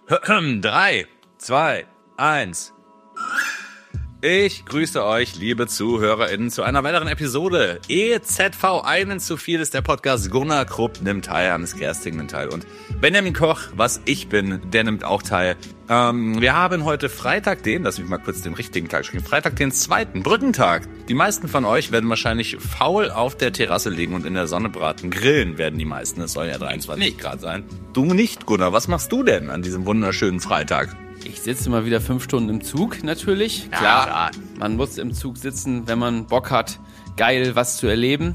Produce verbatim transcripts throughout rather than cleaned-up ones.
Drei, zwei, eins. Ich grüße euch, liebe ZuhörerInnen, zu einer weiteren Episode. E Z V einen zu viel ist der Podcast. Gunnar Krupp nimmt teil, Hannes Kersting nimmt teil und Benjamin Koch, was ich bin, der nimmt auch teil. Ähm, wir haben heute Freitag den, lass mich mal kurz den richtigen Tag schreiben, Freitag den zweiten Brückentag. Die meisten von euch werden wahrscheinlich faul auf der Terrasse liegen und in der Sonne braten. Grillen werden die meisten, es soll ja dreiundzwanzig Grad sein. Du nicht, Gunnar, was machst du denn an diesem wunderschönen Freitag? Ich sitze mal wieder fünf Stunden im Zug, natürlich. Klar, ja, man muss im Zug sitzen, wenn man Bock hat, geil was zu erleben.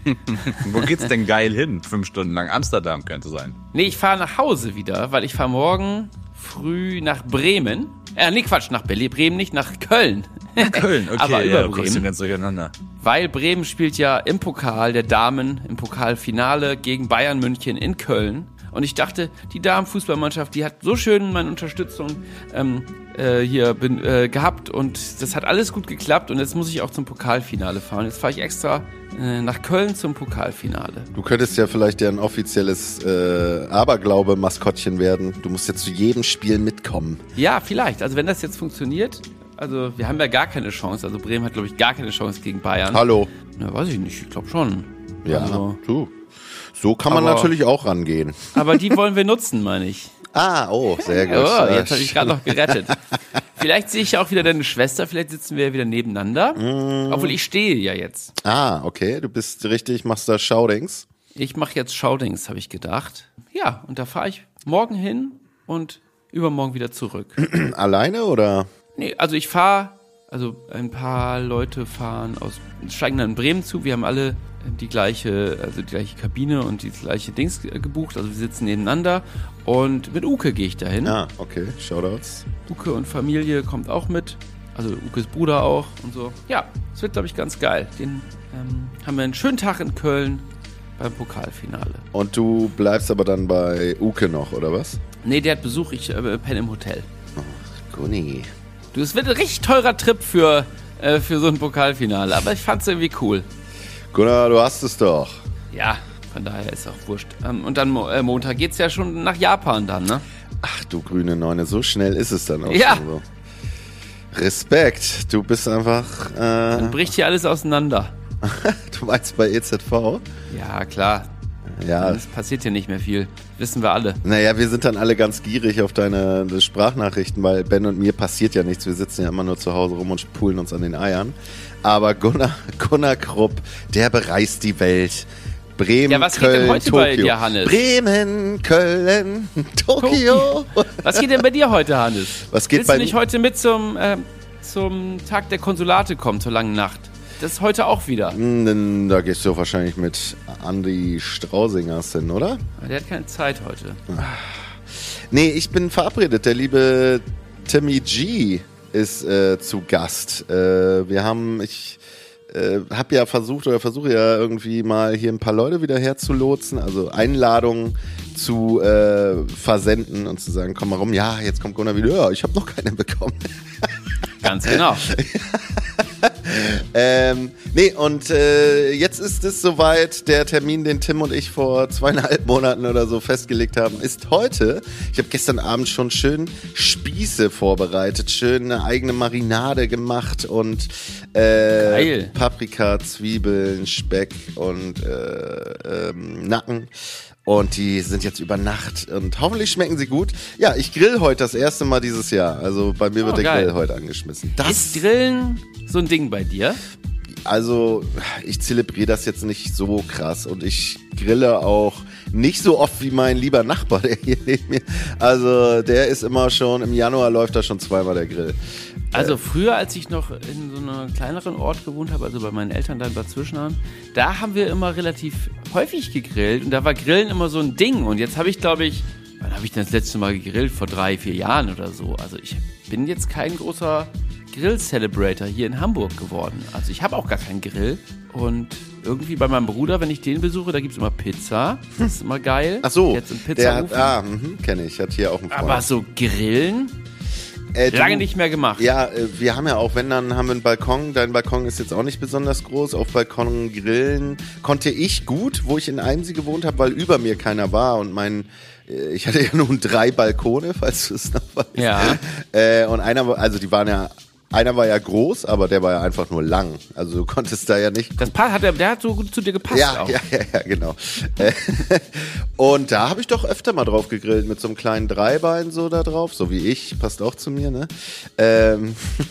Wo geht's denn geil hin? Fünf Stunden lang Amsterdam könnte sein. Nee, ich fahre nach Hause wieder, weil ich fahre morgen früh nach Bremen. Äh, nee, Quatsch, nach Berlin. Bremen nicht, nach Köln. Nach Köln, okay. Aber über ja, Bremen. Ganz durcheinander. Weil Bremen spielt ja im Pokal der Damen, im Pokalfinale gegen Bayern München in Köln. Und ich dachte, die Damenfußballmannschaft, die hat so schön meine Unterstützung ähm, äh, hier bin, äh, gehabt und das hat alles gut geklappt und jetzt muss ich auch zum Pokalfinale fahren. Jetzt fahre ich extra äh, nach Köln zum Pokalfinale. Du könntest ja vielleicht ja ein offizielles äh, Aberglaube-Maskottchen werden. Du musst ja zu jedem Spiel mitkommen. Ja, vielleicht. Also wenn das jetzt funktioniert, also wir haben ja gar keine Chance. Also Bremen hat, glaube ich, gar keine Chance gegen Bayern. Hallo. Na, weiß ich nicht. Ich glaube schon. Ja, also, du. So kann man aber, natürlich auch rangehen. Aber die wollen wir nutzen, meine ich. Ah, oh, sehr gut. Oh, jetzt habe ich gerade noch gerettet. Vielleicht sehe ich ja auch wieder deine Schwester, vielleicht sitzen wir ja wieder nebeneinander. Mm. Obwohl ich stehe ja jetzt. Ah, okay, du bist richtig, machst da Shoutings. Ich mache jetzt Shoutings, habe ich gedacht. Ja, und da fahre ich morgen hin und übermorgen wieder zurück. Alleine oder? Nee, also ich fahre, also ein paar Leute fahren aus, steigen dann in Bremen zu. Wir haben alle die gleiche, also die gleiche Kabine und die gleiche Dings gebucht. Also wir sitzen nebeneinander und mit Uke gehe ich dahin. Ah, okay, Shoutouts. Uke und Familie kommt auch mit, also Ukes Bruder auch und so. Ja, es wird, glaube ich, ganz geil. Den ähm, haben wir einen schönen Tag in Köln beim Pokalfinale. Und du bleibst aber dann bei Uke noch, oder was? Nee, der hat Besuch, ich äh, penne im Hotel. Ach, Gunni. Du, es wird ein richtig teurer Trip für, äh, für so ein Pokalfinale, aber ich fand's irgendwie cool. Gunnar, du hast es doch. Ja, von daher ist auch wurscht. Ähm, und dann äh, Montag geht's ja schon nach Japan dann, ne? Ach du grüne Neune, so schnell ist es dann auch ja. schon so. Respekt, du bist einfach... Äh, dann bricht hier alles auseinander. Du meinst bei E Z V? Ja, klar. Ja. Es passiert hier nicht mehr viel. Wissen wir alle. Naja, wir sind dann alle ganz gierig auf deine Sprachnachrichten, weil Ben und mir passiert ja nichts. Wir sitzen ja immer nur zu Hause rum und poolen uns an den Eiern. Aber Gunnar, Gunnar Krupp, der bereist die Welt. Bremen, ja, was Köln, geht denn heute Tokio. bei dir, Hannes? Bremen, Köln, Tokio. Was geht denn bei dir heute, Hannes? Was geht Willst bei du nicht heute mit zum, äh, zum Tag der Konsulate kommen, zur langen Nacht? Das ist heute auch wieder. Hm, da gehst du wahrscheinlich mit Andi Strausingers hin, oder? Der hat keine Zeit heute. Nee, ich bin verabredet. Der liebe Timmy G ist äh, zu Gast. Äh, wir haben, ich äh, habe ja versucht oder versuche ja irgendwie mal hier ein paar Leute wieder herzulotsen, also Einladungen zu äh, versenden und zu sagen, komm mal rum, ja, jetzt kommt Gunnar wieder, ja, ich habe noch keine bekommen. Ganz genau. ähm, nee, und äh, jetzt ist es soweit, der Termin, den Tim und ich vor zweieinhalb Monaten oder so festgelegt haben, ist heute. Ich habe gestern Abend schon schön Spieße vorbereitet, schön eine eigene Marinade gemacht und äh, Paprika, Zwiebeln, Speck und äh, ähm, Nacken. Und die sind jetzt über Nacht und hoffentlich schmecken sie gut. Ja, ich grill heute das erste Mal dieses Jahr. Also bei mir oh, wird der geil. Grill heute angeschmissen. Das ist Grillen so ein Ding bei dir? Also ich zelebriere das jetzt nicht so krass und ich grille auch nicht so oft wie mein lieber Nachbar, der hier neben mir. Also der ist immer schon, im Januar läuft da schon zweimal der Grill. Also früher, als ich noch in so einem kleineren Ort gewohnt habe, also bei meinen Eltern da in Bad Zwischenahn, da haben wir immer relativ häufig gegrillt und da war Grillen immer so ein Ding. Und jetzt habe ich, glaube ich, wann habe ich denn das letzte Mal gegrillt? Vor drei, vier Jahren oder so. Also ich bin jetzt kein großer Grill-Celebrator hier in Hamburg geworden. Also ich habe auch gar keinen Grill und irgendwie bei meinem Bruder, wenn ich den besuche, da gibt es immer Pizza. Das ist immer geil. Ach so, jetzt der hat, ah, kenne ich, hat hier auch einen Freund. Aber so Grillen? Äh, du, Lange nicht mehr gemacht. Ja, äh, wir haben ja auch, wenn, dann haben wir einen Balkon. Dein Balkon ist jetzt auch nicht besonders groß. Auf Balkon grillen konnte ich gut, wo ich in Eimsee gewohnt habe, weil über mir keiner war und mein äh, ich hatte ja nun drei Balkone, falls du es noch weißt. Ja. Äh, und einer, war- also die waren ja, einer war ja groß, aber der war ja einfach nur lang. Also du konntest da ja nicht. Das Paar hat, der, der hat so gut zu dir gepasst Ja, auch. ja, ja, ja, genau. Äh, und da habe ich doch öfter mal drauf gegrillt, mit so einem kleinen Dreibein so da drauf, so wie ich, passt auch zu mir, ne? Ähm,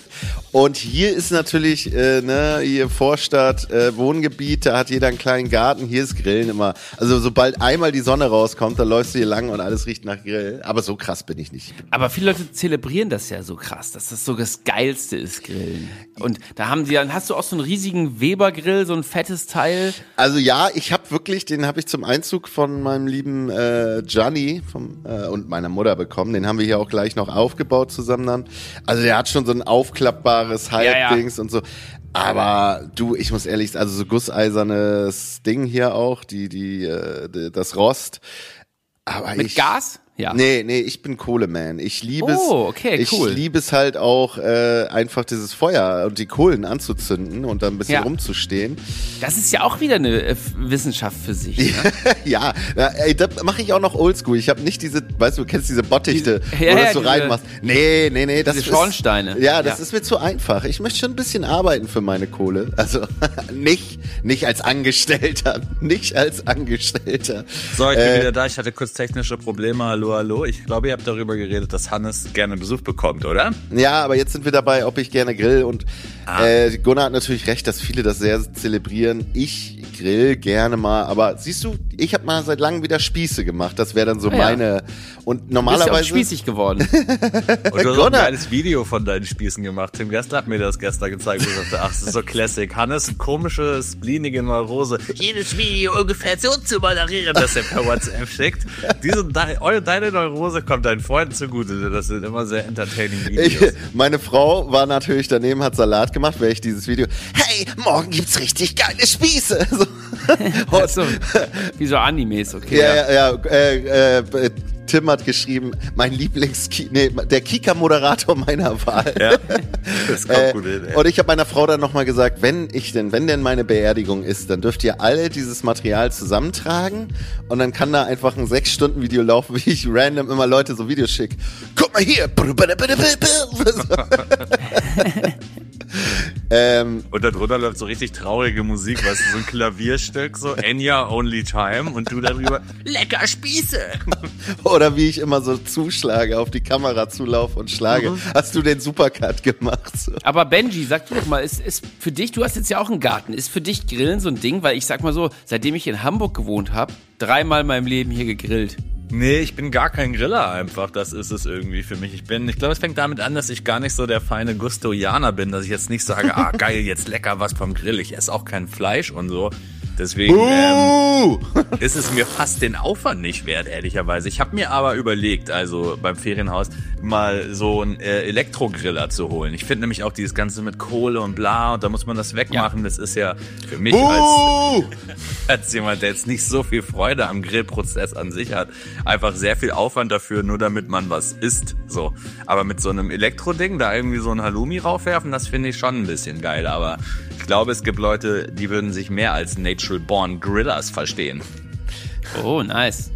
und hier ist natürlich, äh, ne, hier Vorstadt, äh, Wohngebiet, da hat jeder einen kleinen Garten, hier ist Grillen immer. Also sobald einmal die Sonne rauskommt, dann läufst du hier lang und alles riecht nach Grill. Aber so krass bin ich nicht. Aber viele Leute zelebrieren das ja so krass, dass das so das Geilste ist, Grillen. Und da haben sie dann, hast du auch so einen riesigen Weber-Grill, so ein fettes Teil. Also ja, ich habe wirklich, den habe ich zum Einzug von meinem lieben äh, Gianni vom, äh, und meiner Mutter bekommen. Den haben wir hier auch gleich noch aufgebaut zusammen dann. Also der hat schon so ein aufklappbares Halbdings ja. und so. Aber du, ich muss ehrlich sagen, also so gusseisernes Ding hier auch, die, die, äh, die das Rost. Aber Mit ich, Gas? Ja. Nee, nee, ich bin Kohleman. Ich liebe es. Oh, okay, ich cool. liebe es halt auch, äh, einfach dieses Feuer und die Kohlen anzuzünden und dann ein bisschen Ja. rumzustehen. Das ist ja auch wieder eine äh, Wissenschaft für sich. Ne? ja, ja, ey, das mache ich auch noch oldschool. Ich habe nicht diese, weißt du, du kennst diese Bottichte, Diese- wo ja, du das ja, so diese- reinmachst. Nee, nee, nee. Das diese ist, Schornsteine. Ja, das Ja. ist mir zu einfach. Ich möchte schon ein bisschen arbeiten für meine Kohle. Also nicht, nicht als Angestellter. Nicht als Angestellter. So, ich bin Äh, wieder da. Ich hatte kurz technische Probleme. Hallo, hallo. Ich glaube, ihr habt darüber geredet, dass Hannes gerne Besuch bekommt, oder? Ja, aber jetzt sind wir dabei, ob ich gerne grill. Und Ah. äh, Gunnar hat natürlich recht, dass viele das sehr zelebrieren. Ich grill gerne mal, aber siehst du, ich habe mal seit langem wieder Spieße gemacht. Das wäre dann so Ah, ja. meine. Und Du bist ja auch normalerweise. spießig geworden. Und du hast auch ein Gunnar. geiles Video von deinen Spießen gemacht. Tim Gessler hat mir das gestern gezeigt. Und ich dachte, ach, das ist so Classic. Hannes, komische, splinige Neurose. Jedes Video ungefähr so zu moderieren, dass er per WhatsApp schickt. Diese, de, eure, deine Neurose kommt deinen Freunden zugute. Das sind immer sehr entertaining Ich, Videos. meine Frau war natürlich daneben, hat Salat gemacht, wäre ich dieses Video. Hey, morgen gibt's richtig geile Spieße. So. Und, so, wie so Animes, okay. ja, ja, ja. Äh, äh, Tim hat geschrieben, mein Lieblings, nee, der Kika-Moderator meiner Wahl. Ja, das kommt Äh, gut hin. Ey. und ich habe meiner Frau dann nochmal gesagt, wenn ich denn, wenn denn meine Beerdigung ist, dann dürft ihr alle dieses Material zusammentragen und dann kann da einfach ein sechs Stunden Video laufen, wie ich random immer Leute so Videos schicke. Guck mal hier. ähm, Und darunter läuft so richtig traurige Musik, weißt du, so ein Klavierstück, so Enya Only Time und du darüber, lecker Spieße! oder wie ich immer so zuschlage, auf die Kamera zulaufe und schlage. Mhm. Hast du den Supercut gemacht? So. Aber Benji, sag du doch mal, ist, ist für dich, du hast jetzt ja auch einen Garten, ist für dich Grillen so ein Ding? Weil ich sag mal so, seitdem ich in Hamburg gewohnt habe, dreimal in meinem Leben hier gegrillt. Nee, ich bin gar kein Griller einfach, das ist es irgendwie für mich. Ich bin, ich glaube, es fängt damit an, dass ich gar nicht so der feine Gustoianer bin, dass ich jetzt nicht sage, ah geil, jetzt lecker was vom Grill. Ich esse auch kein Fleisch und so. Deswegen ähm, Uh! ist es mir fast den Aufwand nicht wert, ehrlicherweise. Ich habe mir aber überlegt, also beim Ferienhaus, mal so einen äh, Elektrogriller zu holen. Ich finde nämlich auch dieses Ganze mit Kohle und bla, und da muss man das wegmachen. Das ist ja für mich als, Uh! als jemand, der jetzt nicht so viel Freude am Grillprozess an sich hat, einfach sehr viel Aufwand dafür, nur damit man was isst. So. Aber mit so einem Elektroding da irgendwie so ein Halloumi raufwerfen, das finde ich schon ein bisschen geil. Aber ich glaube, es gibt Leute, die würden sich mehr als Natural Born Grillers verstehen. Oh, nice.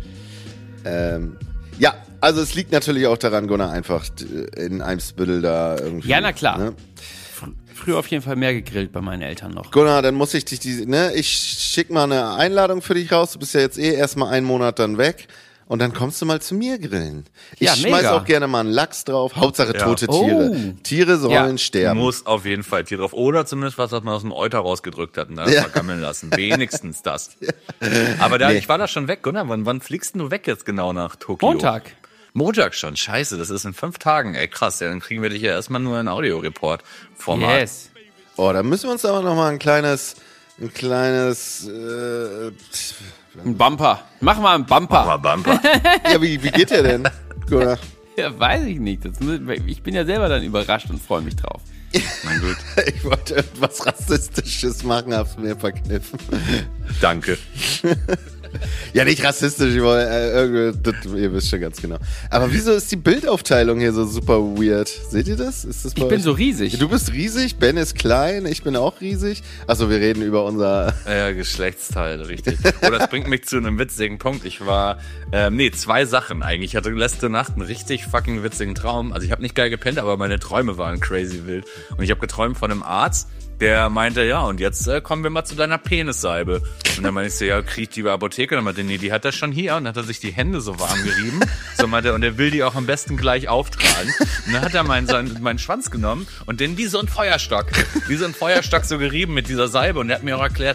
Ähm, ja, also es liegt natürlich auch daran, Gunnar, einfach in Eimsbüttel da irgendwie. Ja, na klar. Ne? Fr- Früher auf jeden Fall mehr gegrillt bei meinen Eltern noch. Gunnar, dann muss ich dich, die, ne, ich schick mal eine Einladung für dich raus. Du bist ja jetzt eh erstmal einen Monat dann weg. Und dann kommst du mal zu mir grillen. Ich Ja, schmeiß mega. auch gerne mal einen Lachs drauf. Hauptsache Ja. tote Oh. Tiere. Tiere sollen Ja. sterben. Muss auf jeden Fall Tier drauf. Oder zumindest was, was man aus dem Euter rausgedrückt hat und dann Ja. vergammeln lassen. Wenigstens das. Aber da, Nee. ich war da schon weg, Gunnar. Wann, wann fliegst denn du weg jetzt genau nach Tokio? Montag. Montag schon. Scheiße, das ist in fünf Tagen. Ey, krass. Ja, dann kriegen wir dich ja erstmal nur in Audio-Report-Format. Yes. Oh, da müssen wir uns aber noch mal ein kleines, ein kleines, äh, Ein Bumper. Mach mal einen Bumper. Aber Bumper. ja, wie, wie geht der denn, Gunnar? Ja, weiß ich nicht. Das, muss- ich bin ja selber dann überrascht und freue mich drauf. Na gut. Ich wollte irgendwas Rassistisches machen, hab's mir verkniffen. Danke. Ja, nicht rassistisch, ich wollte, äh, irgendwie, das, ihr wisst schon ganz genau. Aber wieso ist die Bildaufteilung hier so super weird? Seht ihr das? Ist das bei Ich bin euch? so riesig. Du bist riesig, Ben ist klein, ich bin auch riesig. Achso, wir reden über unser... Ja, Geschlechtsteil, richtig. Oh, das bringt mich zu einem witzigen Punkt. Ich war, ähm, nee, zwei Sachen eigentlich. Ich hatte letzte Nacht einen richtig fucking witzigen Traum. Also ich habe nicht geil gepennt, aber meine Träume waren crazy wild. Und ich habe geträumt von einem Arzt, der meinte, ja, und jetzt äh, kommen wir mal zu deiner Penissalbe. Und dann meinte ich so, ja, krieg ich die bei Apotheke? Und dann meinte, nee, die hat er schon hier. Und dann hat er sich die Hände so warm gerieben. So meinte er, und er will die auch am besten gleich auftragen. Und dann hat er meinen, seinen, meinen Schwanz genommen und den wie so ein Feuerstock, wie so ein Feuerstock so gerieben mit dieser Salbe. Und er hat mir auch erklärt,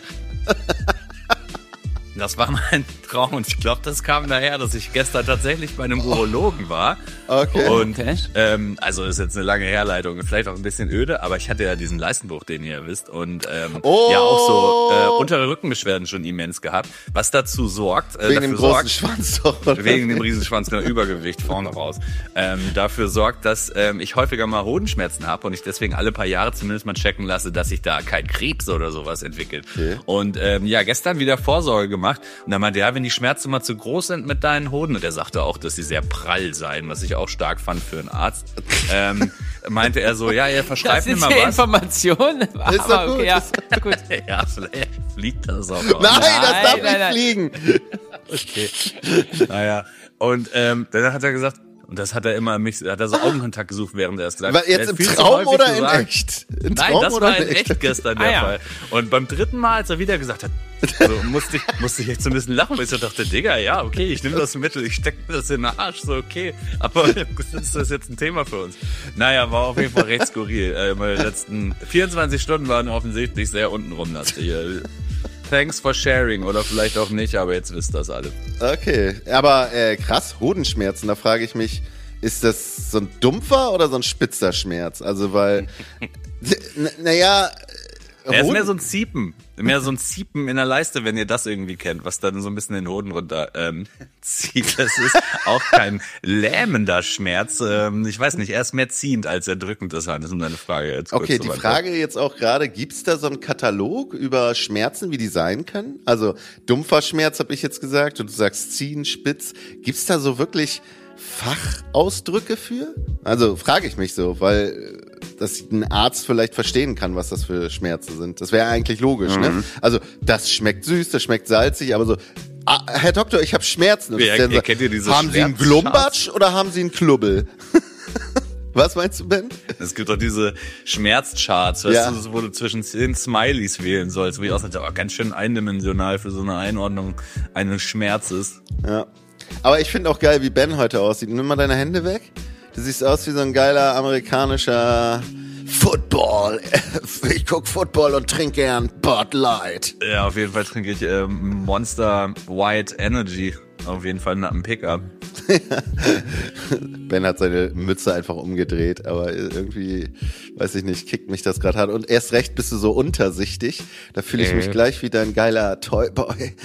das war mein Traum und ich glaube, das kam daher, dass ich gestern tatsächlich bei einem Urologen war. Okay. Und Okay. ähm, also ist jetzt eine lange Herleitung, vielleicht auch ein bisschen öde, aber ich hatte ja diesen Leistenbruch, den ihr wisst, und ähm, Oh. ja auch so äh, untere Rückenbeschwerden schon immens gehabt, was dazu sorgt, äh, Wegen dafür dem großen sorgt, Schwanz doch. Oder? wegen dem Riesenschwanz, genau, Übergewicht vorne raus, ähm, dafür sorgt, dass ähm, ich häufiger mal Hodenschmerzen habe und ich deswegen alle paar Jahre zumindest mal checken lasse, dass sich da kein Krebs oder sowas entwickelt. Okay. Und ähm, ja, gestern wieder Vorsorge gemacht und dann meinte er, ja, wenn die Schmerzen mal zu groß sind mit deinen Hoden, und er sagte auch, dass sie sehr prall seien, was ich auch stark fand für einen Arzt, ähm, meinte er so, ja, er Das verschreibt mir ist mal die was. Information. Ist doch Aber gut. okay, ja, gut. Ja, vielleicht fliegt das auch. Nein, das darf Nein, nein, nicht nein. fliegen. Okay. Naja. Und ähm, dann hat er gesagt, und das hat er immer mich, hat er so Augenkontakt gesucht, während er es gesagt hat. War jetzt Er im hat viel zu Traum häufig oder in gesagt. echt? In Nein, Traum das oder war in in echt gestern der Ah, ja. Fall. Und beim dritten Mal, als er wieder gesagt hat, so, musste ich, musste ich echt so ein bisschen lachen, weil ich so dachte, Digga, ja, okay, ich nehme das Mittel, ich steck mir das in den Arsch, so okay. Aber ist das jetzt ein Thema für uns? Naja, war auf jeden Fall recht skurril. Äh, meine letzten vierundzwanzig Stunden waren offensichtlich sehr untenrum lastig. Thanks for sharing, oder vielleicht auch nicht, aber jetzt wisst das alle. Okay, aber äh, krass, Hodenschmerzen, da frage ich mich, ist das so ein dumpfer oder so ein spitzer Schmerz? Also, weil, n- naja, Er ist Hoden- mehr so ein Ziepen. Mehr so ein Ziepen in der Leiste, wenn ihr das irgendwie kennt, was dann so ein bisschen den Hoden runter ähm, zieht. Das ist auch kein lähmender Schmerz. Ähm, ich weiß nicht, er ist mehr ziehend als erdrückend. Das ist nur eine Frage jetzt. kurz Okay, zu die beantworten. Frage jetzt auch gerade, gibt's da so einen Katalog über Schmerzen, wie die sein können? Also dumpfer Schmerz habe ich jetzt gesagt und du sagst ziehen, spitz. Gibt's da so wirklich Fachausdrücke für? Also frage ich mich so, weil äh, dass ein Arzt vielleicht verstehen kann, was das für Schmerzen sind. Das wäre eigentlich logisch, Mhm. ne? Also das schmeckt süß, das schmeckt salzig, aber so, ah, Herr Doktor, ich habe Schmerzen. Und Ja, ich dann ihr so, kennt ihr diese haben Sie einen Schmerzcharts? Glumbatsch oder haben Sie einen Klubbel? Was meinst du, Ben? Es gibt doch diese Schmerzcharts, weißt Ja. du, wo du zwischen zehn Smileys wählen sollst, wo ich auch sagte, oh, ganz schön eindimensional für so eine Einordnung eines Schmerzes. Ja. Aber ich finde auch geil, wie Ben heute aussieht. Nimm mal deine Hände weg. Du siehst aus wie so ein geiler amerikanischer Football. Ich guck Football und trinke gern Bud Light. Ja, auf jeden Fall trinke ich ähm, Monster White Energy. Auf jeden Fall nach dem Pickup. Ben hat seine Mütze einfach umgedreht, aber irgendwie, weiß ich nicht, kickt mich das gerade hart. Und erst recht bist du so untersichtig. Da fühle ich Äh. mich gleich wie dein geiler Toyboy.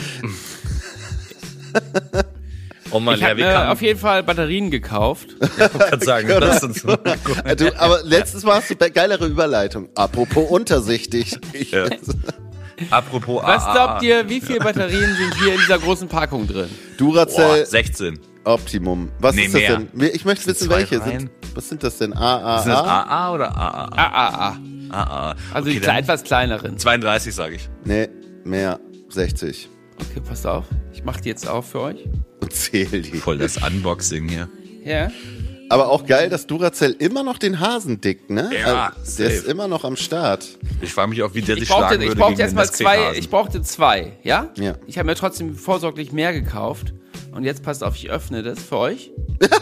Oh man, Ich habe äh, auf jeden Fall Batterien gekauft. kann sagen, lass uns mal gucken. Du, aber letztes Mal hast du be- geilere Überleitung. Apropos untersichtig. Ich, Ja. Apropos Was A A A. glaubt ihr, wie viele Batterien sind hier in dieser großen Packung drin? Duracell Boah, sechzehn. Optimum. Was Nee, ist das mehr. denn? Wir- Ich möchte Sind wissen, zwei welche Reihen? sind. Was sind das denn? A, A, Sind das A? A A oder A A A? Ah, ah, ah. A A. Also Okay, die dann etwas kleineren. zweiunddreißig sage ich. Nee, mehr. sechzig. Okay, passt auf. Ich mach die jetzt auf für euch. Und zähl die. Voll das Unboxing hier. Ja. Aber auch geil, dass Duracell immer noch den Hasen dickt, ne? Ja, Also, der ist safe. immer noch am Start. Ich frage mich auch, wie der Ich sich brauchte, schlagen ich würde brauchte gegen jetzt den mal S C zwei, Hasen. ich brauchte zwei, ja? Ja. Ich habe mir trotzdem vorsorglich mehr gekauft. Und jetzt passt auf, ich öffne das für euch.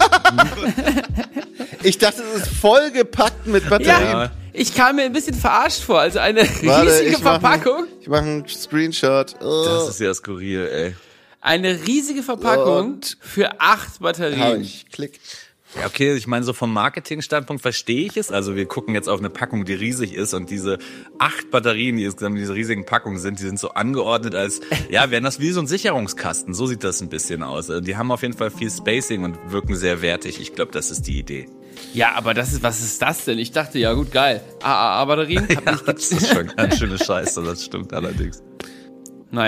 Ich dachte, es ist vollgepackt mit Batterien. Ja, ich kam mir ein bisschen verarscht vor. Also eine Warte, riesige ich mach Verpackung. Ein, ich mache einen Screenshot. Oh. Das ist ja skurril, ey. Eine riesige Verpackung Und- für acht Hab Batterien. ich. Klick. Ja, okay, ich meine, so vom Marketingstandpunkt verstehe ich es. Also wir gucken jetzt auf eine Packung, die riesig ist und diese acht Batterien, die insgesamt in dieser riesigen Packung sind, die sind so angeordnet als, ja, wären das wie so ein Sicherungskasten. So sieht das ein bisschen aus. Also die haben auf jeden Fall viel Spacing und wirken sehr wertig. Ich glaube, das ist die Idee. Ja, aber das ist, was ist das denn? Ich dachte, ja gut, geil. A A A-Batterien? Ja, das ist schon ganz schöne Scheiße, das stimmt allerdings. Naja,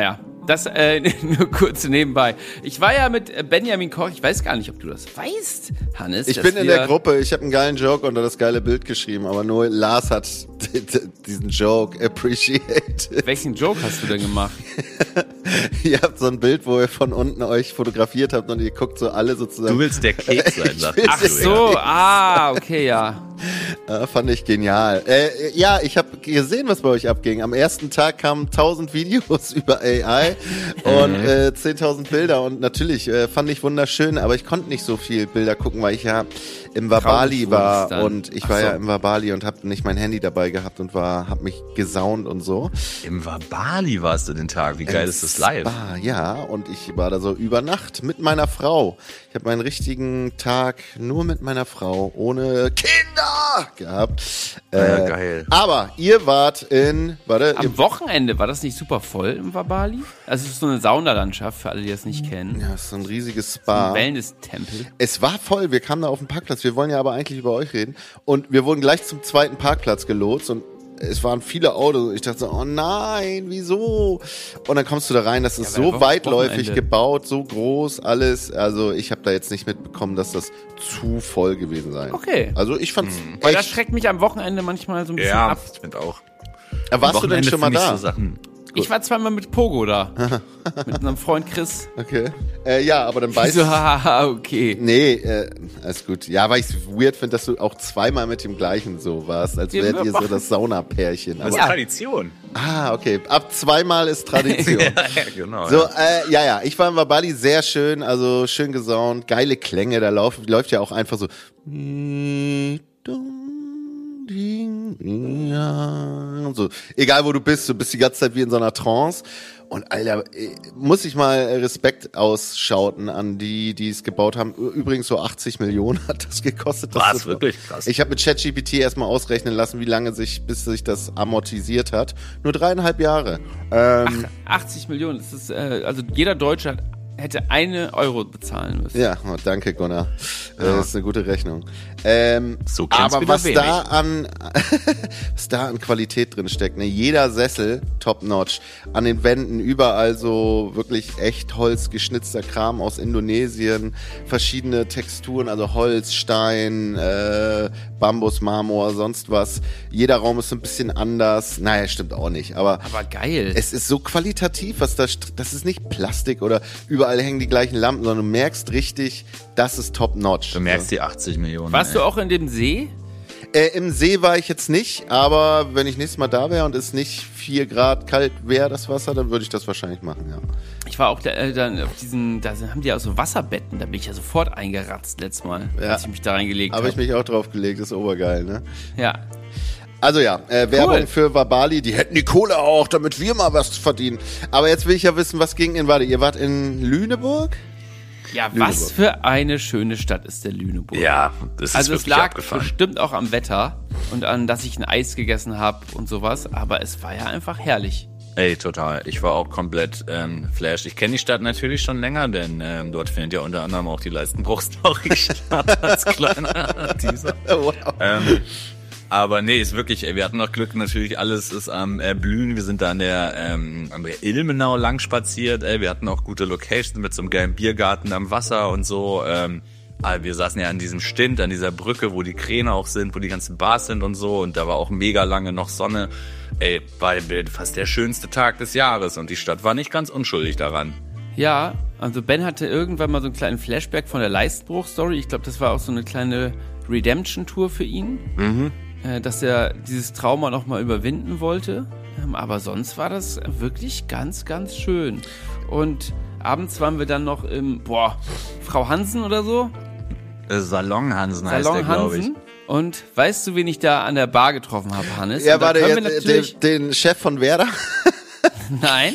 Das äh, nur kurz nebenbei. Ich war ja mit Benjamin Koch, ich weiß gar nicht, ob du das weißt, Hannes. Ich bin in der Gruppe, ich habe einen geilen Joke unter das geile Bild geschrieben, aber nur Lars hat diesen Joke appreciated. Welchen Joke hast du denn gemacht? Ihr habt so ein Bild, wo ihr von unten euch fotografiert habt und ihr guckt so alle sozusagen. Du willst der Keks sein, sagt Ach so, ah, okay, ja. Ja, fand ich genial. Äh, ja, ich habe gesehen, was bei euch abging. Am ersten Tag kamen tausend Videos über A I und äh, zehntausend Bilder und natürlich äh, fand ich wunderschön, aber ich konnte nicht so viel Bilder gucken, weil ich ja im Wabali war und ich Ach war so. ja im Wabali und habe nicht mein Handy dabei gehabt und war, habe mich gesaunt und so. Im Wabali warst du den Tag. Wie geil ist das live? Ah, ja, und ich war da so über Nacht mit meiner Frau. Ich habe meinen richtigen Tag nur mit meiner Frau, ohne Kinder gehabt. Ja, Äh, geil. Aber ihr wart in, warte, ihr, Am Wochenende war das nicht super voll im Wabali? Also es ist so eine Saunalandschaft, für alle, die das nicht kennen. ja, das ist so ein riesiges Ein Spa. Wellness-Tempel. Es war voll, wir kamen da auf den Parkplatz, wir wollen ja aber eigentlich über euch reden. Und wir wurden gleich zum zweiten Parkplatz gelotst und es waren viele Autos. Ich dachte so, oh nein, wieso? Und dann kommst du da rein, das ist Ja, weil so Wochen- weitläufig Wochenende. gebaut, so groß, alles. Also ich habe da jetzt nicht mitbekommen, dass das zu voll gewesen sei. Okay. Also ich fand's Weil das echt. schreckt mich am Wochenende manchmal so ein bisschen Ja, ab. ich finde auch. Äh, Warst du denn Wochenende schon mal find ich da? So Sachen. Ich war zweimal mit Pogo da. Mit unserem Freund Chris. Okay. Äh, ja, aber dann weißt So, du. haha, okay. Nee, äh, alles gut. Ja, weil ich es weird finde, dass du auch zweimal mit dem gleichen so warst, als Wir wärt ihr so machen- das Saunapärchen. Das Aber, ist Tradition. ah, okay. Ab zweimal ist Tradition. Ja, genau. So, ja. äh, ja, ja, ich war im Wabali, sehr schön, also schön gesaunt, geile Klänge, da läuft, läuft ja auch einfach so. Und so. Egal wo du bist, du bist die ganze Zeit wie in so einer Trance. Und Alter, äh, muss ich mal Respekt ausschauten an die, die es gebaut haben. Ü- Übrigens so achtzig Millionen hat das gekostet. Das Was? ist- Wirklich krass. Ich habe mit ChatGPT erstmal ausrechnen lassen, wie lange sich, bis sich das amortisiert hat. Nur dreieinhalb Jahre. Ähm, achtzig Millionen. Das ist, äh, also jeder Deutsche hat, hätte eine Euro bezahlen müssen. Ja, oh, danke Gunnar. Äh, Das ist eine gute Rechnung. Ähm, So kennst aber wieder was wenig. da an was da an Qualität drin steckt, ne? Jeder Sessel top notch, an den Wänden überall so wirklich echt Holz geschnitzter Kram aus Indonesien, verschiedene Texturen, also Holz, Stein, äh, Bambus, Marmor, sonst was. Jeder Raum ist so ein bisschen anders. Naja, stimmt auch nicht, aber Aber geil. es ist so qualitativ, was da, st- das ist nicht Plastik oder überall hängen die gleichen Lampen, sondern du merkst richtig, das ist top notch. Du merkst die achtzig Millionen. Warst ey. du auch in dem See? Äh, Im See war ich jetzt nicht, aber wenn ich nächstes Mal da wäre und es nicht vier Grad kalt wäre, das Wasser, dann würde ich das wahrscheinlich machen, ja. Ich war auch da, äh, dann auf diesen, da haben die ja so Wasserbetten, da bin ich ja sofort eingeratzt letztes Mal, Ja. als ich mich da reingelegt Habe habe. ich mich auch drauf gelegt, ist obergeil, ne? Ja. Also ja, äh, Werbung für Wabali, die hätten die Kohle auch, damit wir mal was verdienen. Aber jetzt will ich ja wissen, was ging in, warte, ihr wart in Lüneburg? Ja, Lüneburg. was für eine schöne Stadt ist der Lüneburg. Ja, das ist Also es wirklich lag abgefahren. bestimmt auch am Wetter und an, dass ich ein Eis gegessen habe und sowas, aber es war ja einfach herrlich. Ey, total. Ich war auch komplett ähm, flashed. Ich kenne die Stadt natürlich schon länger, denn ähm, dort findet ja unter anderem auch die Leistenbruch-Story statt als kleiner Teaser. Wow. Ähm, aber nee, ist wirklich, ey, wir hatten noch Glück, natürlich alles ist am Erblühen. Wir sind da an der, ähm, an der Ilmenau lang spaziert, ey. Wir hatten auch gute Locations mit so einem geilen Biergarten am Wasser und so. Ähm, aber wir saßen ja an diesem Stint, an dieser Brücke, wo die Kräne auch sind, wo die ganzen Bars sind und so. Und da war auch mega lange noch Sonne. Ey, war fast der schönste Tag des Jahres und die Stadt war nicht ganz unschuldig daran. Ja, also Ben hatte irgendwann mal so einen kleinen Flashback von der Leistenbruch-Story. Ich glaube, das war auch so eine kleine Redemption-Tour für ihn. Mhm. Äh, dass er dieses Trauma nochmal überwinden wollte. Ähm, aber sonst war das wirklich ganz, ganz schön. Und abends waren wir dann noch im, boah, Frau Hansen oder so. Äh, Salon Hansen heißt Salon der, glaube ich. Hansen. Und weißt du, wen ich da an der Bar getroffen habe, Hannes? Ja, Und da warte, können wir jetzt, natürlich- den, den Chef von Werder? Nein.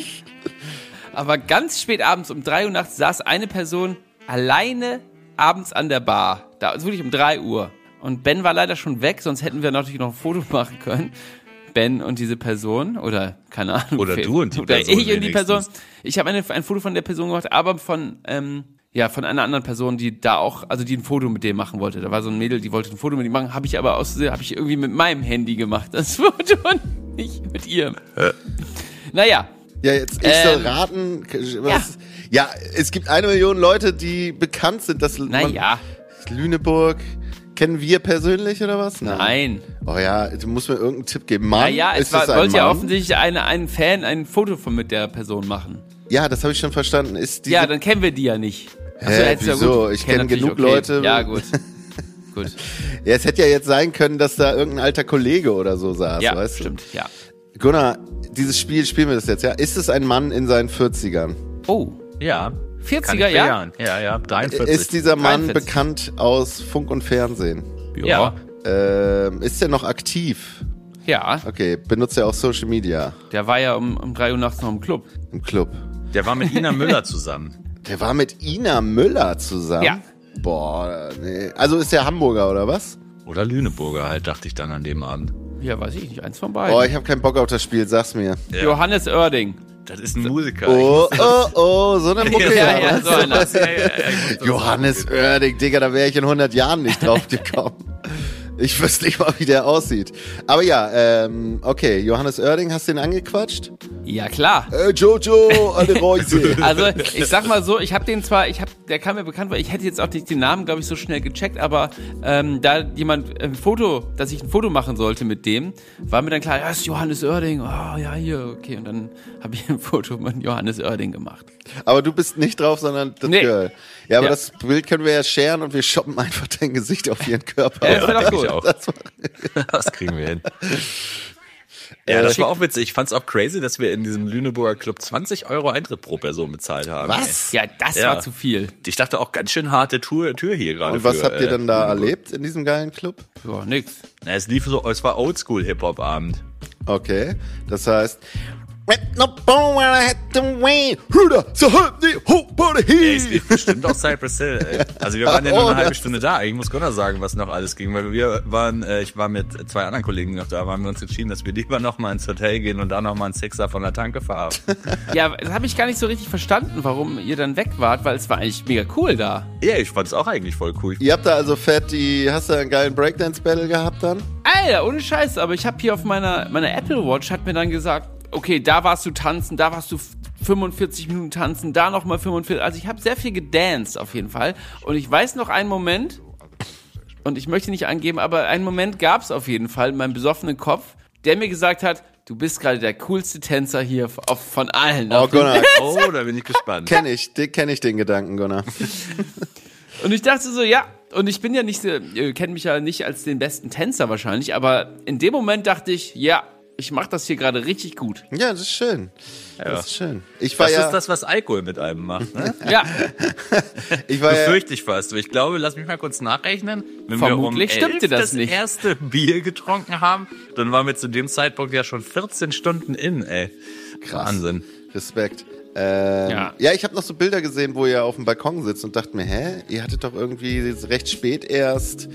Aber ganz spät abends um drei Uhr nachts saß eine Person alleine abends an der Bar. Da also wirklich um drei Uhr. Und Ben war leider schon weg, sonst hätten wir natürlich noch ein Foto machen können. Ben und diese Person oder keine Ahnung. Oder wer- du und die oder Person ich und die Person. wenigstens. Ich habe eine, ein Foto von der Person gemacht, aber von ähm, ja von einer anderen Person, die da auch, also die ein Foto mit dem machen wollte. Da war so ein Mädel, die wollte ein Foto mit ihm machen, habe ich aber aus, habe ich irgendwie mit meinem Handy gemacht, das Foto und nicht mit ihrem. Äh. Naja. Ja, jetzt ich Ähm, soll raten. Was, ja. ja, es gibt eine Million Leute, die bekannt sind. Dass Naja. Lüneburg, kennen wir persönlich oder was? Nein. Oh ja, du musst mir irgendeinen Tipp geben. Mann, Naja, es ist war, das ein wollte ja Mann? offensichtlich eine, ein Fan ein Foto von mit der Person machen. Ja, das habe ich schon verstanden. Ist diese, Ja, dann kennen wir die ja nicht. Ach so, Hä, jetzt ja wieso? gut. Ich kenn natürlich, genug okay. Leute. Ja, gut. Gut. ja, es hätte ja jetzt sein können, dass da irgendein alter Kollege oder so saß, Ja, weißt stimmt, ja. du? Gunnar, dieses Spiel, spielen wir das jetzt, ja? Ist es ein Mann in seinen vierzigern? Oh, Ja. Kann vierziger, ich ja? bejahen. Ja, ja, dreiundvierzig. Ist dieser Mann dreiundvierzig. bekannt aus Funk und Fernsehen? Ja. Ähm, ist er noch aktiv? Ja, Okay, benutzt er auch Social Media der war ja um, um drei Uhr nachts noch im Club. im Club? Der war mit Ina Müller zusammen. Der war mit Ina Müller zusammen? Ja. Boah, nee. Also ist der Hamburger oder was? Oder Lüneburger halt, dachte ich dann an dem Abend. Ja, weiß ich nicht, eins von beiden. Oh, ich habe keinen Bock auf das Spiel, sag's mir. Ja. Johannes Oerding. Das ist ein Musiker. Oh, oh, oh, so eine Mucke. Ja, ja, ja, was? so einer. Ja, ja, ja, ich wusste, Johannes Oerding, Digga, da wäre ich in hundert Jahren nicht drauf gekommen. Ich wüsste nicht mal, wie der aussieht. Aber ja, ähm, okay, Johannes Oerding, hast du den angequatscht? Ja, klar. Äh, Jojo, alle Reuse. Also, ich sag mal so, ich habe den zwar, ich hab, der kam mir bekannt vor, ich hätte jetzt auch nicht den Namen, glaube ich, so schnell gecheckt, aber ähm, da jemand ein Foto, dass ich ein Foto machen sollte mit dem, war mir dann klar, ja, das ist Johannes Oerding, oh ja, hier, okay, und dann habe ich ein Foto mit Johannes Oerding gemacht. Aber du bist nicht drauf, sondern das Nee. Girl. Ja, aber Ja. das Bild können wir ja sharen und wir shoppen einfach dein Gesicht auf ihren Körper. Ja, das wäre doch denke gut. ich auch. Das war, Das kriegen wir hin. Ja, das war auch witzig. Ich fand's auch crazy, dass wir in diesem Lüneburger Club zwanzig Euro Eintritt pro Person bezahlt haben. was? Ja, das Ja. war zu viel. Ich dachte auch ganz schön harte Tür, Tür hier gerade. Und was für, habt ihr äh, denn da Lüneburg. erlebt in diesem geilen Club? Ja, nix. Na, es lief so, es war Oldschool-Hip-Hop-Abend. Okay, das heißt... With no bone where I had to win. Huda, so help me, hope for the Ey, es heat. lief bestimmt auch Cypress Hill, ey. Also wir waren ja nur Oh, eine halbe das- Stunde da. Ich muss Gunnar sagen, was noch alles ging, weil wir waren, äh, ich war mit zwei anderen Kollegen noch da, haben wir uns entschieden, dass wir lieber noch mal ins Hotel gehen und da noch mal einen Sixer von der Tanke fahren. Ja, das habe ich gar nicht so richtig verstanden, warum ihr dann weg wart, weil es war eigentlich mega cool da. Ja, ich fand's auch eigentlich voll cool. Ihr habt da also fett die... Hast du einen geilen Breakdance-Battle gehabt dann? Alter, ohne Scheiß, aber ich habe hier auf meiner, meiner Apple Watch hat mir dann gesagt, okay, da warst du tanzen, da warst du fünfundvierzig Minuten tanzen, da nochmal fünfundvierzig. Also ich habe sehr viel gedanced auf jeden Fall. Und ich weiß noch einen Moment, und ich möchte nicht angeben, aber einen Moment gab es auf jeden Fall in meinem besoffenen Kopf, der mir gesagt hat, du bist gerade der coolste Tänzer hier auf, von allen. Oh, Gunnar, Oh, da bin ich gespannt. kenn ich, den- kenn ich den Gedanken, Gunnar. Und ich dachte so, ja, und ich bin ja nicht, so- ihr kennt mich ja nicht als den besten Tänzer wahrscheinlich, aber in dem Moment dachte ich, ja, ich mache das hier gerade richtig gut. Ja, das ist schön. Das ist schön. Ich war Das ja... ist das, was Alkohol mit einem macht, ne? Ja, ich war ja Befürchte ich fast. Ich glaube, lass mich mal kurz nachrechnen. Wenn Vermutlich wir um stimmte elf das das nicht. erste Bier getrunken haben, dann waren wir zu dem Zeitpunkt ja schon vierzehn Stunden in, ey. Krass. Wahnsinn. Respekt. Ähm, ja. Ja. ja, ich habe noch so Bilder gesehen, wo ihr auf dem Balkon sitzt und dachte mir, hä, ihr hattet doch irgendwie recht spät erst,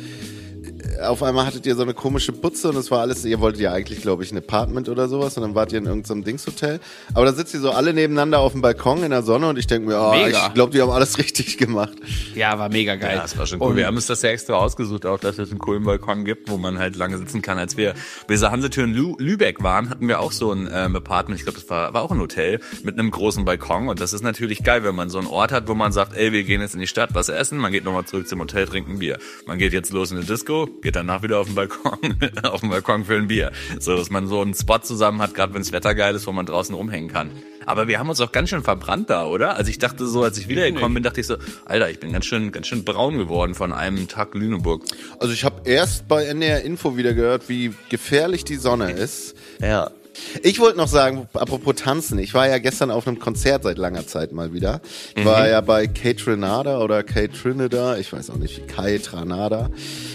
auf einmal hattet ihr so eine komische Butze und es war alles, ihr wolltet ja eigentlich, glaube ich, ein Apartment oder sowas und dann wart ihr in irgendeinem Dingshotel. Aber da sitzt ihr so alle nebeneinander auf dem Balkon in der Sonne und ich denke mir, oh, Mega. ich glaube, die haben alles richtig gemacht. ja, war mega geil. Ja, das war schon cool. Und- Wir haben uns das ja extra ausgesucht, auch dass es einen coolen Balkon gibt, wo man halt lange sitzen kann. Als wir bei dieser Hansetür in Lü Lübeck waren, hatten wir auch so ein ähm, Apartment, ich glaube, das war, war auch ein Hotel, mit einem großen Balkon. Und das ist natürlich geil, wenn man so einen Ort hat, wo man sagt, ey, wir gehen jetzt in die Stadt, was essen, man geht nochmal zurück zum Hotel, trinken Bier. Man geht jetzt los in eine Disco, geht danach wieder auf den Balkon, auf den Balkon für ein Bier. So, dass man so einen Spot zusammen hat, gerade wenn das Wetter geil ist, wo man draußen rumhängen kann. Aber wir haben uns auch ganz schön verbrannt da, oder? Also ich dachte so, als ich wiedergekommen bin, dachte ich so, Alter, ich bin ganz schön, ganz schön braun geworden von einem Tag Lüneburg. Also ich habe erst bei N D R Info wieder gehört, wie gefährlich die Sonne ist. Ja. Ich wollte noch sagen, apropos Tanzen, ich war ja gestern auf einem Konzert seit langer Zeit mal wieder. Ich war ja bei Kay Trinada oder Kay Trinidad, ich weiß auch nicht, Kay Tranada.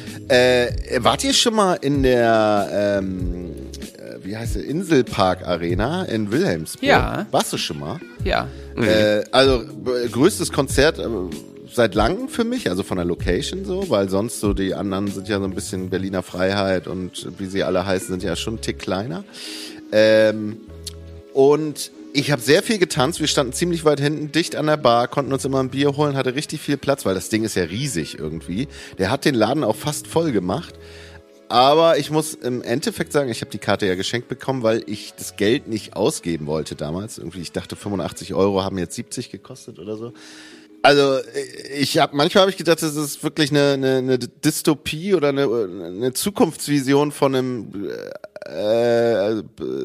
Äh, wart ihr schon mal in der, ähm, äh, wie heißt sie, Inselpark Arena in Wilhelmsburg? Ja. Warst du schon mal? Ja. Äh, also äh, größtes Konzert äh, seit langem für mich, also von der Location so, weil sonst so die anderen sind ja so ein bisschen Berliner Freiheit und wie sie alle heißen, sind ja schon einen Tick kleiner. Ähm, und ich habe sehr viel getanzt, wir standen ziemlich weit hinten, dicht an der Bar, konnten uns immer ein Bier holen, hatte richtig viel Platz, weil das Ding ist ja riesig irgendwie. Der hat den Laden auch fast voll gemacht. Aber ich muss im Endeffekt sagen, ich habe die Karte ja geschenkt bekommen, weil ich das Geld nicht ausgeben wollte damals. Irgendwie, ich dachte fünfundachtzig Euro haben jetzt siebzig gekostet oder so. Also ich habe manchmal habe ich gedacht, das ist wirklich eine, eine, eine Dystopie oder eine, eine Zukunftsvision von einem äh, äh,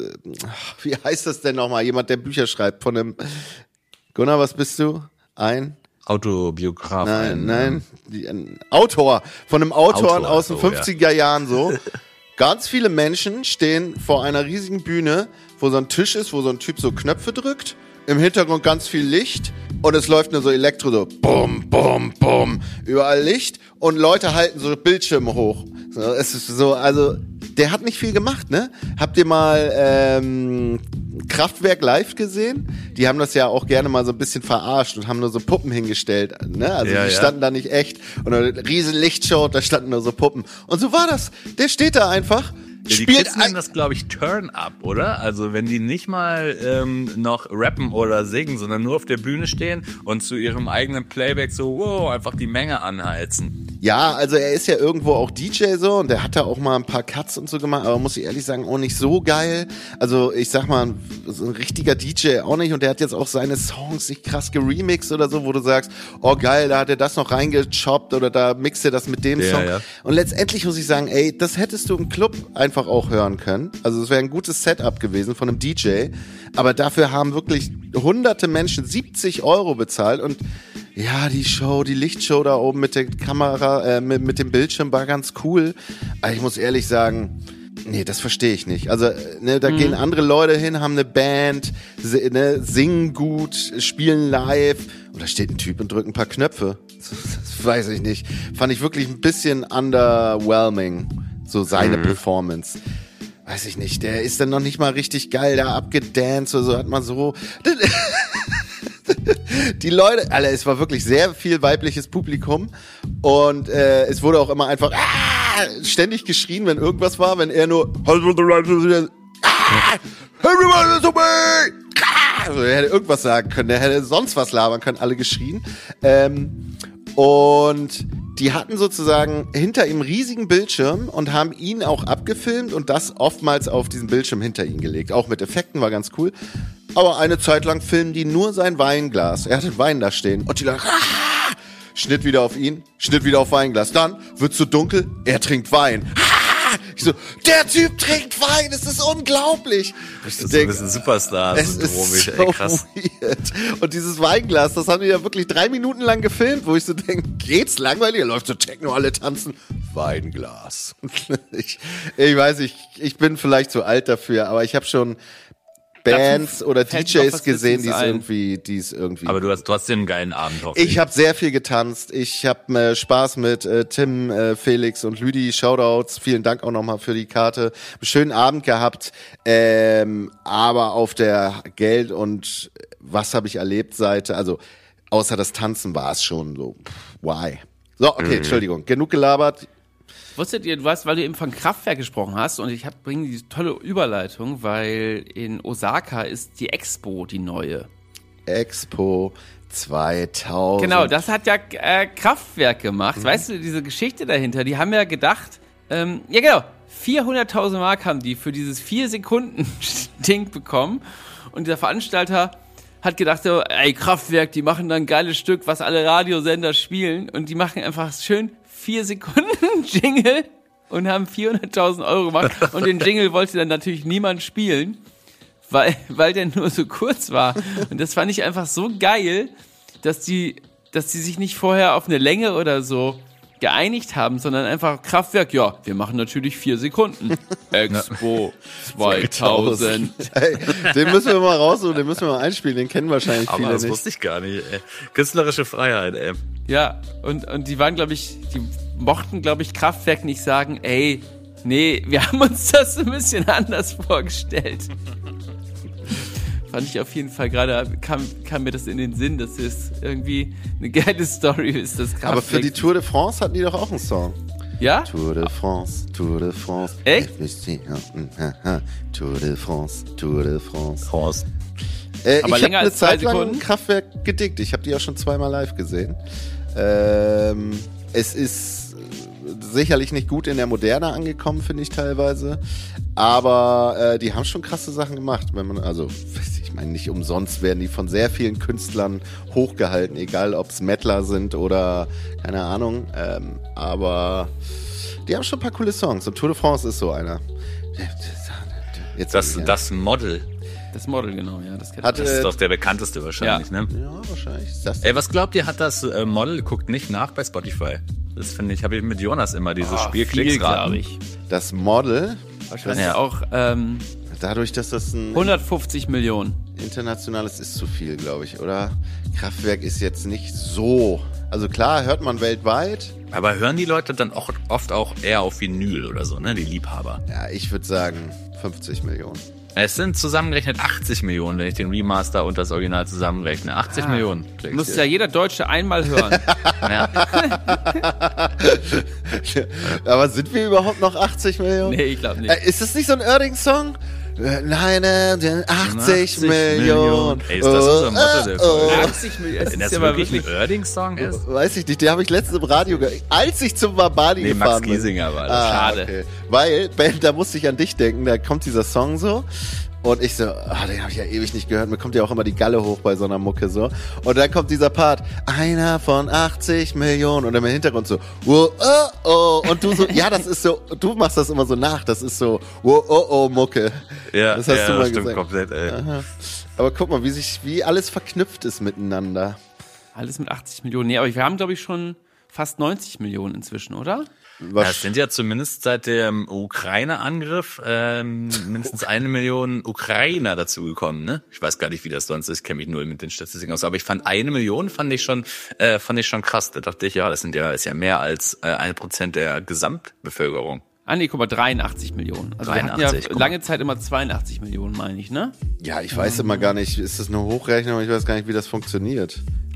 wie heißt das denn nochmal? Jemand, der Bücher schreibt, von einem Gunnar, was bist du? Ein Autobiograf. Nein, nein, die, ein Autor. Von einem Autor, Autor aus den oh, fünfziger ja. Jahren so. Ganz viele Menschen stehen vor einer riesigen Bühne, wo so ein Tisch ist, wo so ein Typ so Knöpfe drückt. Im Hintergrund ganz viel Licht und es läuft nur so Elektro, so bum, bum, bum, überall Licht und Leute halten so Bildschirme hoch. So, es ist so, also der hat nicht viel gemacht, ne? Habt ihr mal ähm, Kraftwerk live gesehen? Die haben das ja auch gerne mal so ein bisschen verarscht und haben nur so Puppen hingestellt, ne? Also ja, die ja. standen da nicht echt und eine riesen Lichtshow, da standen nur so Puppen. Und so war das. Der steht da einfach. Ja, die Kids nennen das, glaube ich, Turn-Up, oder? Also wenn die nicht mal ähm, noch rappen oder singen, sondern nur auf der Bühne stehen und zu ihrem eigenen Playback so, wow, einfach die Menge anheizen. Ja, also er ist ja irgendwo auch D J so und der hat da auch mal ein paar Cuts und so gemacht, aber muss ich ehrlich sagen, auch nicht so geil. Also ich sag mal, so ein richtiger D J auch nicht und der hat jetzt auch seine Songs nicht krass geremixed oder so, wo du sagst, oh geil, da hat er das noch reingechoppt oder da mixt er das mit dem ja, Song. Ja. Und letztendlich muss ich sagen, ey, das hättest du im Club einfach auch hören können. Also es wäre ein gutes Setup gewesen von einem D J, aber dafür haben wirklich hunderte Menschen siebzig Euro bezahlt und ja, die Show, die Lichtshow da oben mit der Kamera, äh, mit, mit dem Bildschirm war ganz cool. Aber ich muss ehrlich sagen, nee, das verstehe ich nicht. Also, ne, da mhm. gehen andere Leute hin, haben eine Band, ne, singen gut, spielen live und da steht ein Typ und drückt ein paar Knöpfe. Das weiß ich nicht. Fand ich wirklich ein bisschen underwhelming, so seine mhm. Performance. Weiß ich nicht, der ist dann noch nicht mal richtig geil da abgedanced oder so, hat man so... Die Leute, Alter, es war wirklich sehr viel weibliches Publikum und äh, es wurde auch immer einfach ah, ständig geschrien, wenn irgendwas war, wenn er nur ah, also er hätte irgendwas sagen können, er hätte sonst was labern können, alle geschrien. Ähm, und die hatten sozusagen hinter ihm riesigen Bildschirm und haben ihn auch abgefilmt und das oftmals auf diesen Bildschirm hinter ihn gelegt. Auch mit Effekten, war ganz cool. Aber eine Zeit lang filmen die nur sein Weinglas. Er hatte Wein da stehen. Und die Leute, ah! Schnitt wieder auf ihn, Schnitt wieder auf Weinglas. Dann wird's so dunkel, er trinkt Wein. Ah! Ich so, der Typ trinkt Wein, es ist unglaublich. Das ist denk, so ein bisschen Superstar. Es so ist so ey, krass. Weird. Und dieses Weinglas, das haben die ja wirklich drei Minuten lang gefilmt, wo ich so denke, geht's langweilig? Da läuft so Techno, alle tanzen. Weinglas. ich, ich weiß nicht, ich bin vielleicht zu alt dafür, aber ich habe schon Bands oder D Js gesehen, die es irgendwie, die es irgendwie. Aber du hast trotzdem einen geilen Abend, hoffe ich. Ich habe sehr viel getanzt. Ich habe äh, Spaß mit äh, Tim, äh, Felix und Lüdi. Shoutouts. Vielen Dank auch nochmal für die Karte. Einen schönen Abend gehabt. Ähm, aber auf der Geld und was habe ich erlebt Seite, also außer das Tanzen war es schon so. Pff, why? So, okay, mhm. Entschuldigung. Genug gelabert. Wusstet ihr, du hast, weil du eben von Kraftwerk gesprochen hast und ich hab, bringe diese tolle Überleitung, weil in Osaka ist die Expo, die neue. Expo zweitausend. Genau, das hat ja äh, Kraftwerk gemacht. Mhm. Weißt du, diese Geschichte dahinter, die haben ja gedacht, ähm, ja genau, vierhunderttausend Mark haben die für dieses vier Sekunden Ding bekommen und dieser Veranstalter hat gedacht, so, ey, Kraftwerk, die machen dann ein geiles Stück, was alle Radiosender spielen und die machen einfach schön vier Sekunden Jingle und haben vierhunderttausend Euro gemacht. Und den Jingle wollte dann natürlich niemand spielen, weil, weil der nur so kurz war. Und das fand ich einfach so geil, dass die, dass die sich nicht vorher auf eine Länge oder so geeinigt haben, sondern einfach Kraftwerk, ja, wir machen natürlich vier Sekunden. Expo zweitausend. Hey, den müssen wir mal raussuchen, den müssen wir mal einspielen, den kennen wahrscheinlich aber viele das nicht. Das wusste ich gar nicht, ey. Künstlerische Freiheit, ey. Ja, und, und die waren, glaube ich, die mochten, glaube ich, Kraftwerk nicht sagen, ey, nee, wir haben uns das ein bisschen anders vorgestellt. Fand ich auf jeden Fall gerade, kam, kam mir das in den Sinn, dass es irgendwie eine geile Story ist. Das Kraftwerk. Aber für die Tour de France hatten die doch auch einen Song. Ja? Tour de France, Tour de France. Echt? Tour de France, Tour de France. France. Äh, Aber ich länger habe eine als zwei Zeit lang Sekunden? Kraftwerk gedickt. Ich habe die auch schon zweimal live gesehen. Ähm, es ist sicherlich nicht gut in der Moderne angekommen, finde ich teilweise. Aber äh, die haben schon krasse Sachen gemacht. Wenn man, also, ich meine, nicht umsonst werden die von sehr vielen Künstlern hochgehalten, egal ob es Mettler sind oder keine Ahnung. Ähm, aber die haben schon ein paar coole Songs. Und Tour de France ist so einer. Jetzt das, das Model. Das Model, genau, ja. Das, hat, das ist äh, doch der bekannteste wahrscheinlich, ja. ne? Ja, wahrscheinlich. Ist das Ey, was glaubt ihr, hat das äh, Model, guckt nicht nach bei Spotify? Das finde ich, habe ich mit Jonas immer, diese oh, Spielklicks glaube ich. Das Model? Wahrscheinlich ja. auch, ähm, dadurch, dass das ein hundertfünfzig Millionen. Internationales ist zu viel, glaube ich, oder? Kraftwerk ist jetzt nicht so. Also klar, hört man weltweit. Aber hören die Leute dann auch oft auch eher auf Vinyl oder so, ne? Die Liebhaber. Ja, ich würde sagen fünfzig Millionen. Es sind zusammengerechnet achtzig Millionen, wenn ich den Remaster und das Original zusammenrechne. achtzig ah, Millionen. Muss ja jeder Deutsche einmal hören. Ja. Aber sind wir überhaupt noch achtzig Millionen? Nee, ich glaube nicht. Äh, ist das nicht so ein Oerding-Song? Nein, achtzig, achtzig Millionen. Ey, ist das unser Motto der Folge? Oh. achtzig Millionen. Wenn das wirklich ein Oerding-Song ist? Weiß ich nicht, den habe ich letztens im Radio gehört. Als ich zum Barbadi nee, gefahren Max Giesinger war das. Ah, schade. Okay. Weil, Ben, da musste ich an dich denken, da kommt dieser Song so. Und ich so, ah, den habe ich ja ewig nicht gehört. Mir kommt ja auch immer die Galle hoch bei so einer Mucke so. Und dann kommt dieser Part, einer von achtzig Millionen. Und im Hintergrund so, wow, oh, oh. Und du so, ja, das ist so, du machst das immer so nach. Das ist so, wow, oh, oh, Mucke. Ja, das hast ja, du mal das stimmt gesagt. Komplett, ey. Aha. Aber guck mal, wie sich, wie alles verknüpft ist miteinander. Alles mit achtzig Millionen. Nee, aber wir haben, glaube ich, schon fast neunzig Millionen inzwischen, oder? Ja, es sind ja zumindest seit dem Ukraine-Angriff ähm, mindestens eine Million Ukrainer dazugekommen, ne? Ich weiß gar nicht, wie das sonst ist, kenne mich null mit den Statistiken aus, aber ich fand eine Million fand ich schon äh, fand ich schon krass. Da dachte ich, ja, das sind ja ist ja mehr als äh, ein Prozent der Gesamtbevölkerung. Ah nee, guck mal, dreiundachtzig Millionen. Also dreiundachtzig, wir hatten ja lange Zeit immer zweiundachtzig Millionen, meine ich, ne? Ja, ich weiß immer gar nicht, ist das eine Hochrechnung? Ich weiß gar nicht, wie das funktioniert.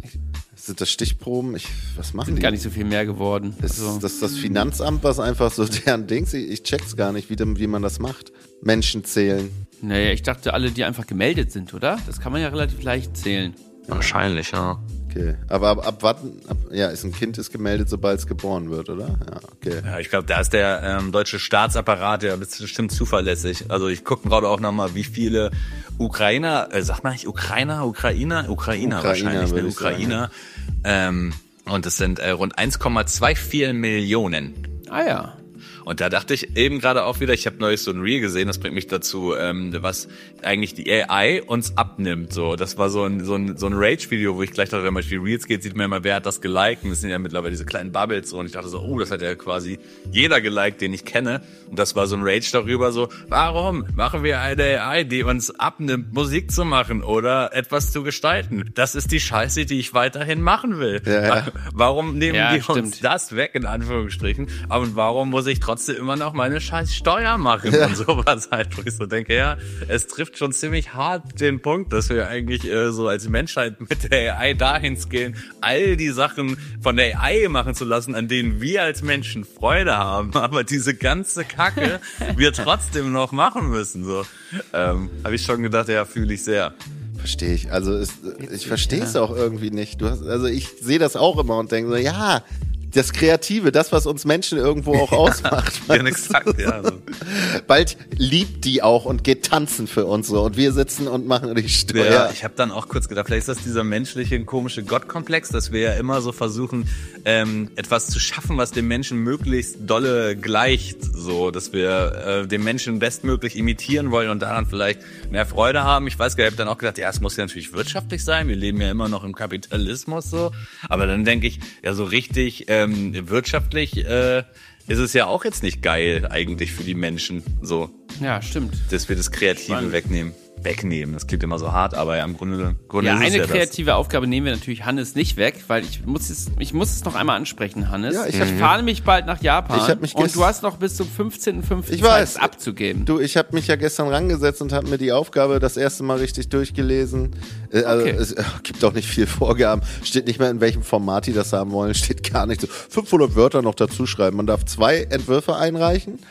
Sind das Stichproben? Ich, was machen sind die? Gar nicht so viel mehr geworden. Ist also. das das Finanzamt, was einfach so deren Dings? Ich, ich check's gar nicht, wie, wie man das macht. Menschen zählen. Naja, ich dachte, alle, die einfach gemeldet sind, oder? Das kann man ja relativ leicht zählen. Wahrscheinlich, ja. Okay, aber ab, ab wann? Ab, ja, ist ein Kind ist gemeldet, sobald es geboren wird, oder? Ja, okay. Ja, ich glaube, da ist der ähm, deutsche Staatsapparat ja bestimmt zuverlässig. Also ich gucke gerade auch nochmal, wie viele Ukrainer, äh, sagt man nicht Ukrainer, Ukrainer, Ukrainer, Ukrainer wahrscheinlich, ne? Ukrainer. Ähm, und es sind äh, rund eins Komma vierundzwanzig Millionen. Ah ja. Und da dachte ich eben gerade auch wieder, ich habe neulich so ein Reel gesehen, das bringt mich dazu, ähm, was eigentlich die A I uns abnimmt. So, das war so ein so ein so ein Rage-Video, wo ich gleich dachte, wenn man durch die Reels geht, sieht man immer, wer hat das geliked. Und das sind ja mittlerweile diese kleinen Bubbles so. Und ich dachte so, oh, das hat ja quasi jeder geliked, den ich kenne. Und das war so ein Rage darüber, so, warum machen wir eine A I, die uns abnimmt, Musik zu machen oder etwas zu gestalten? Das ist die Scheiße, die ich weiterhin machen will. Ja, ja. Warum nehmen ja, die stimmt. uns das weg, in Anführungsstrichen? Und warum muss ich trotzdem immer noch meine scheiß Steuer machen ja. und sowas halt, wo ich so denke, ja, es trifft schon ziemlich hart den Punkt, dass wir eigentlich äh, so als Menschheit mit der A I dahin gehen, all die Sachen von der A I machen zu lassen, an denen wir als Menschen Freude haben, aber diese ganze Kacke wir trotzdem noch machen müssen, so. Ähm, habe ich schon gedacht, ja, fühle ich sehr. Verstehe ich. Also es, ich verstehe es auch irgendwie nicht. Du hast, also ich sehe das auch immer und denke so, ja, das Kreative, das, was uns Menschen irgendwo auch ausmacht. Ja, exakt, ja. So. Bald liebt die auch und geht tanzen für uns so. Und wir sitzen und machen die Steuer. Ja, ich habe dann auch kurz gedacht, vielleicht ist das dieser menschliche, komische Gottkomplex, dass wir ja immer so versuchen, ähm, etwas zu schaffen, was dem Menschen möglichst dolle gleicht. So, dass wir äh, den Menschen bestmöglich imitieren wollen und daran vielleicht mehr Freude haben. Ich weiß gar nicht, ich habe dann auch gedacht, ja, es muss ja natürlich wirtschaftlich sein. Wir leben ja immer noch im Kapitalismus so. Aber dann denke ich, ja, so richtig ähm, wirtschaftlich äh, ist es ja auch jetzt nicht geil eigentlich für die Menschen, so. Ja, stimmt. Dass wir das Kreative Spannend. wegnehmen. Wegnehmen, das klingt immer so hart, aber ja, im Grunde, Grunde ja, ist es eine ja kreative das. Aufgabe nehmen wir natürlich Hannes nicht weg, weil ich muss es, ich muss es noch einmal ansprechen, Hannes. Ja, ich, ich fahre nämlich bald nach Japan ich hab mich und du hast noch bis zum fünfzehnten fünften Ich weiß, Zeit abzugeben. Du, ich habe mich ja gestern rangesetzt und habe mir die Aufgabe das erste Mal richtig durchgelesen. Äh, also Okay. es äh, gibt auch nicht viel Vorgaben. Steht nicht mehr, in welchem Format die das haben wollen. Steht gar nicht so. fünfhundert Wörter noch dazu schreiben. Man darf zwei Entwürfe einreichen.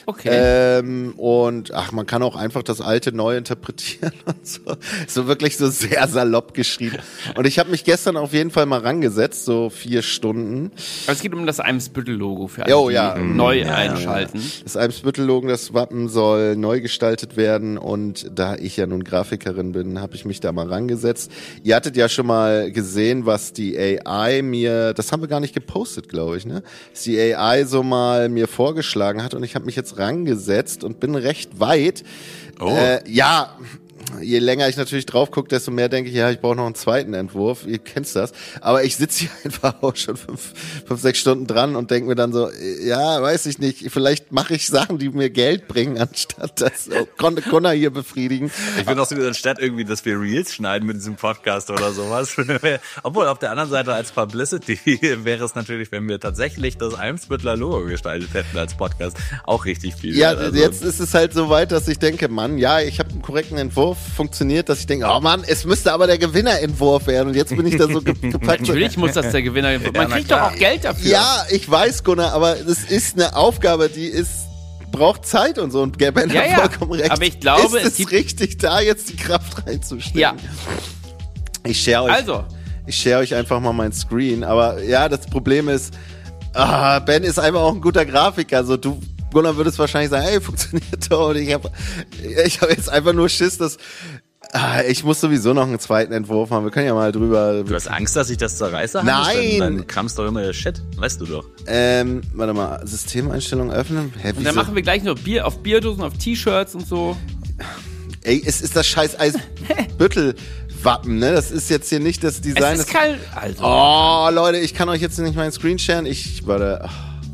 Okay. Ähm, und ach, man kann auch einfach das Alte neu interpretieren und so. So wirklich so sehr salopp geschrieben. Und ich habe mich gestern auf jeden Fall mal rangesetzt, so vier Stunden. Aber es geht um das Eimsbüttel-Logo für alle, Jo, die ja. neu Ja, einschalten. Ja. Das Eimsbüttel-Logo, das Wappen soll neu gestaltet werden und da ich ja nun Grafikerin bin, habe ich mich da mal rangesetzt. Ihr hattet ja schon mal gesehen, was die A I mir, das haben wir gar nicht gepostet, glaube ich, ne? Was die A I so mal mir vorgeschlagen hat und ich habe mich jetzt rangesetzt und bin recht weit. Oh. Äh, ja, je länger ich natürlich drauf gucke, desto mehr denke ich, ja, ich brauche noch einen zweiten Entwurf. Ihr kennt das. Aber ich sitze hier einfach auch schon fünf, fünf, sechs Stunden dran und denke mir dann so, ja, weiß ich nicht, vielleicht mache ich Sachen, die mir Geld bringen, anstatt das Con- Connor hier befriedigen. Ich finde auch so, anstatt irgendwie, dass wir Reels schneiden mit diesem Podcast oder sowas. Obwohl, auf der anderen Seite als Publicity wäre es natürlich, wenn wir tatsächlich das Eimsbüttler Logo gestaltet hätten als Podcast, auch richtig viel. Ja, also, jetzt ist es halt so weit, dass ich denke, Mann, ja, ich habe einen korrekten Entwurf, funktioniert, dass ich denke, oh Mann, es müsste aber der Gewinnerentwurf werden und jetzt bin ich da so ge- gepackt. Natürlich muss das der Gewinner. Man kriegt doch auch Geld dafür. Ja, ich weiß, Gunnar, aber es ist eine Aufgabe, die ist braucht Zeit und so und Ben Ja, hat ja. vollkommen recht. Aber ich glaube, ist es es gibt- richtig, da jetzt die Kraft reinzustecken? Ja. Ich share euch, Also. ich share euch einfach mal mein Screen, aber ja, das Problem ist, ah, Ben ist einfach auch ein guter Grafiker, also du Gunnar würdest wahrscheinlich sagen, hey, funktioniert doch. Und ich habe ich hab jetzt einfach nur Schiss, dass ah, ich muss sowieso noch einen zweiten Entwurf machen. Wir können ja mal drüber. Du hast Angst, dass ich das zerreiße? Nein! Dann, dann kramst doch immer Shit, weißt du doch. Ähm, warte mal, Systemeinstellungen öffnen. Hä, Und wieso? dann machen wir gleich noch Bier auf Bierdosen, auf T-Shirts und so. Ey, es ist das scheiß Eisbüttel-Wappen, ne? Das ist jetzt hier nicht das Design. Es ist kein, also. Oh, Leute, ich kann euch jetzt nicht meinen Screen sharen. Ich, warte.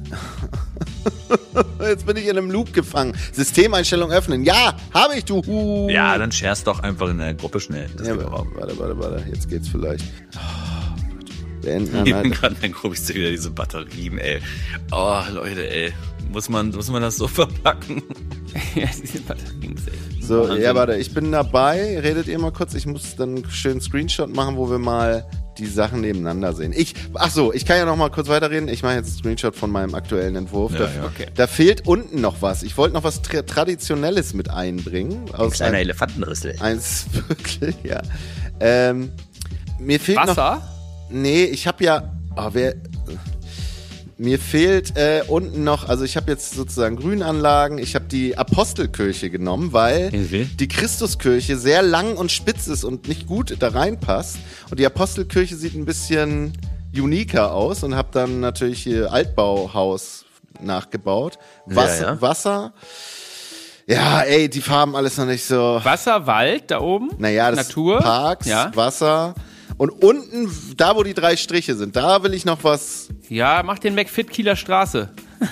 Jetzt bin ich in einem Loop gefangen. Systemeinstellung öffnen. Ja, habe ich, du. Hu. Ja, dann sharest doch einfach in der Gruppe schnell. Das Ja, geht auch. warte, warte, warte. Jetzt geht's vielleicht. Oh, Gott. Beenden. Ich Nein, bin nein. gerade in Gruppe, ich sehe wieder diese Batterien, ey. Oh, Leute, ey. Muss man, muss man das so verpacken? Ja, diese Batterien ist echt So, Wahnsinn. ja, warte, ich bin dabei. Redet ihr mal kurz. Ich muss dann einen schönen Screenshot machen, wo wir mal die Sachen nebeneinander sehen. Ich, ach so, ich kann ja noch mal kurz weiterreden. Ich mache jetzt einen Screenshot von meinem aktuellen Entwurf. Ja, da, ja. Okay. da fehlt unten noch was. Ich wollte noch was tra- Traditionelles mit einbringen. Ein Aus kleiner einem- Elefantenrüssel. Eins wirklich, ja. Ähm, mir fehlt noch. Wasser? Nee, ich habe ja. Oh, wer. Mir fehlt äh, unten noch, also ich habe jetzt sozusagen Grünanlagen, ich habe die Apostelkirche genommen, weil Okay. die Christuskirche sehr lang und spitz ist und nicht gut da reinpasst. Und die Apostelkirche sieht ein bisschen uniker aus und habe dann natürlich hier Altbauhaus nachgebaut. Wasser, Ja, ja. Wasser. Ja, ey, die Farben alles noch nicht so. Wasser, Wald da oben. Naja, das Natur. Parks, Ja. Wasser. Und unten, da wo die drei Striche sind, da will ich noch was. Ja, mach den McFit Kieler Straße.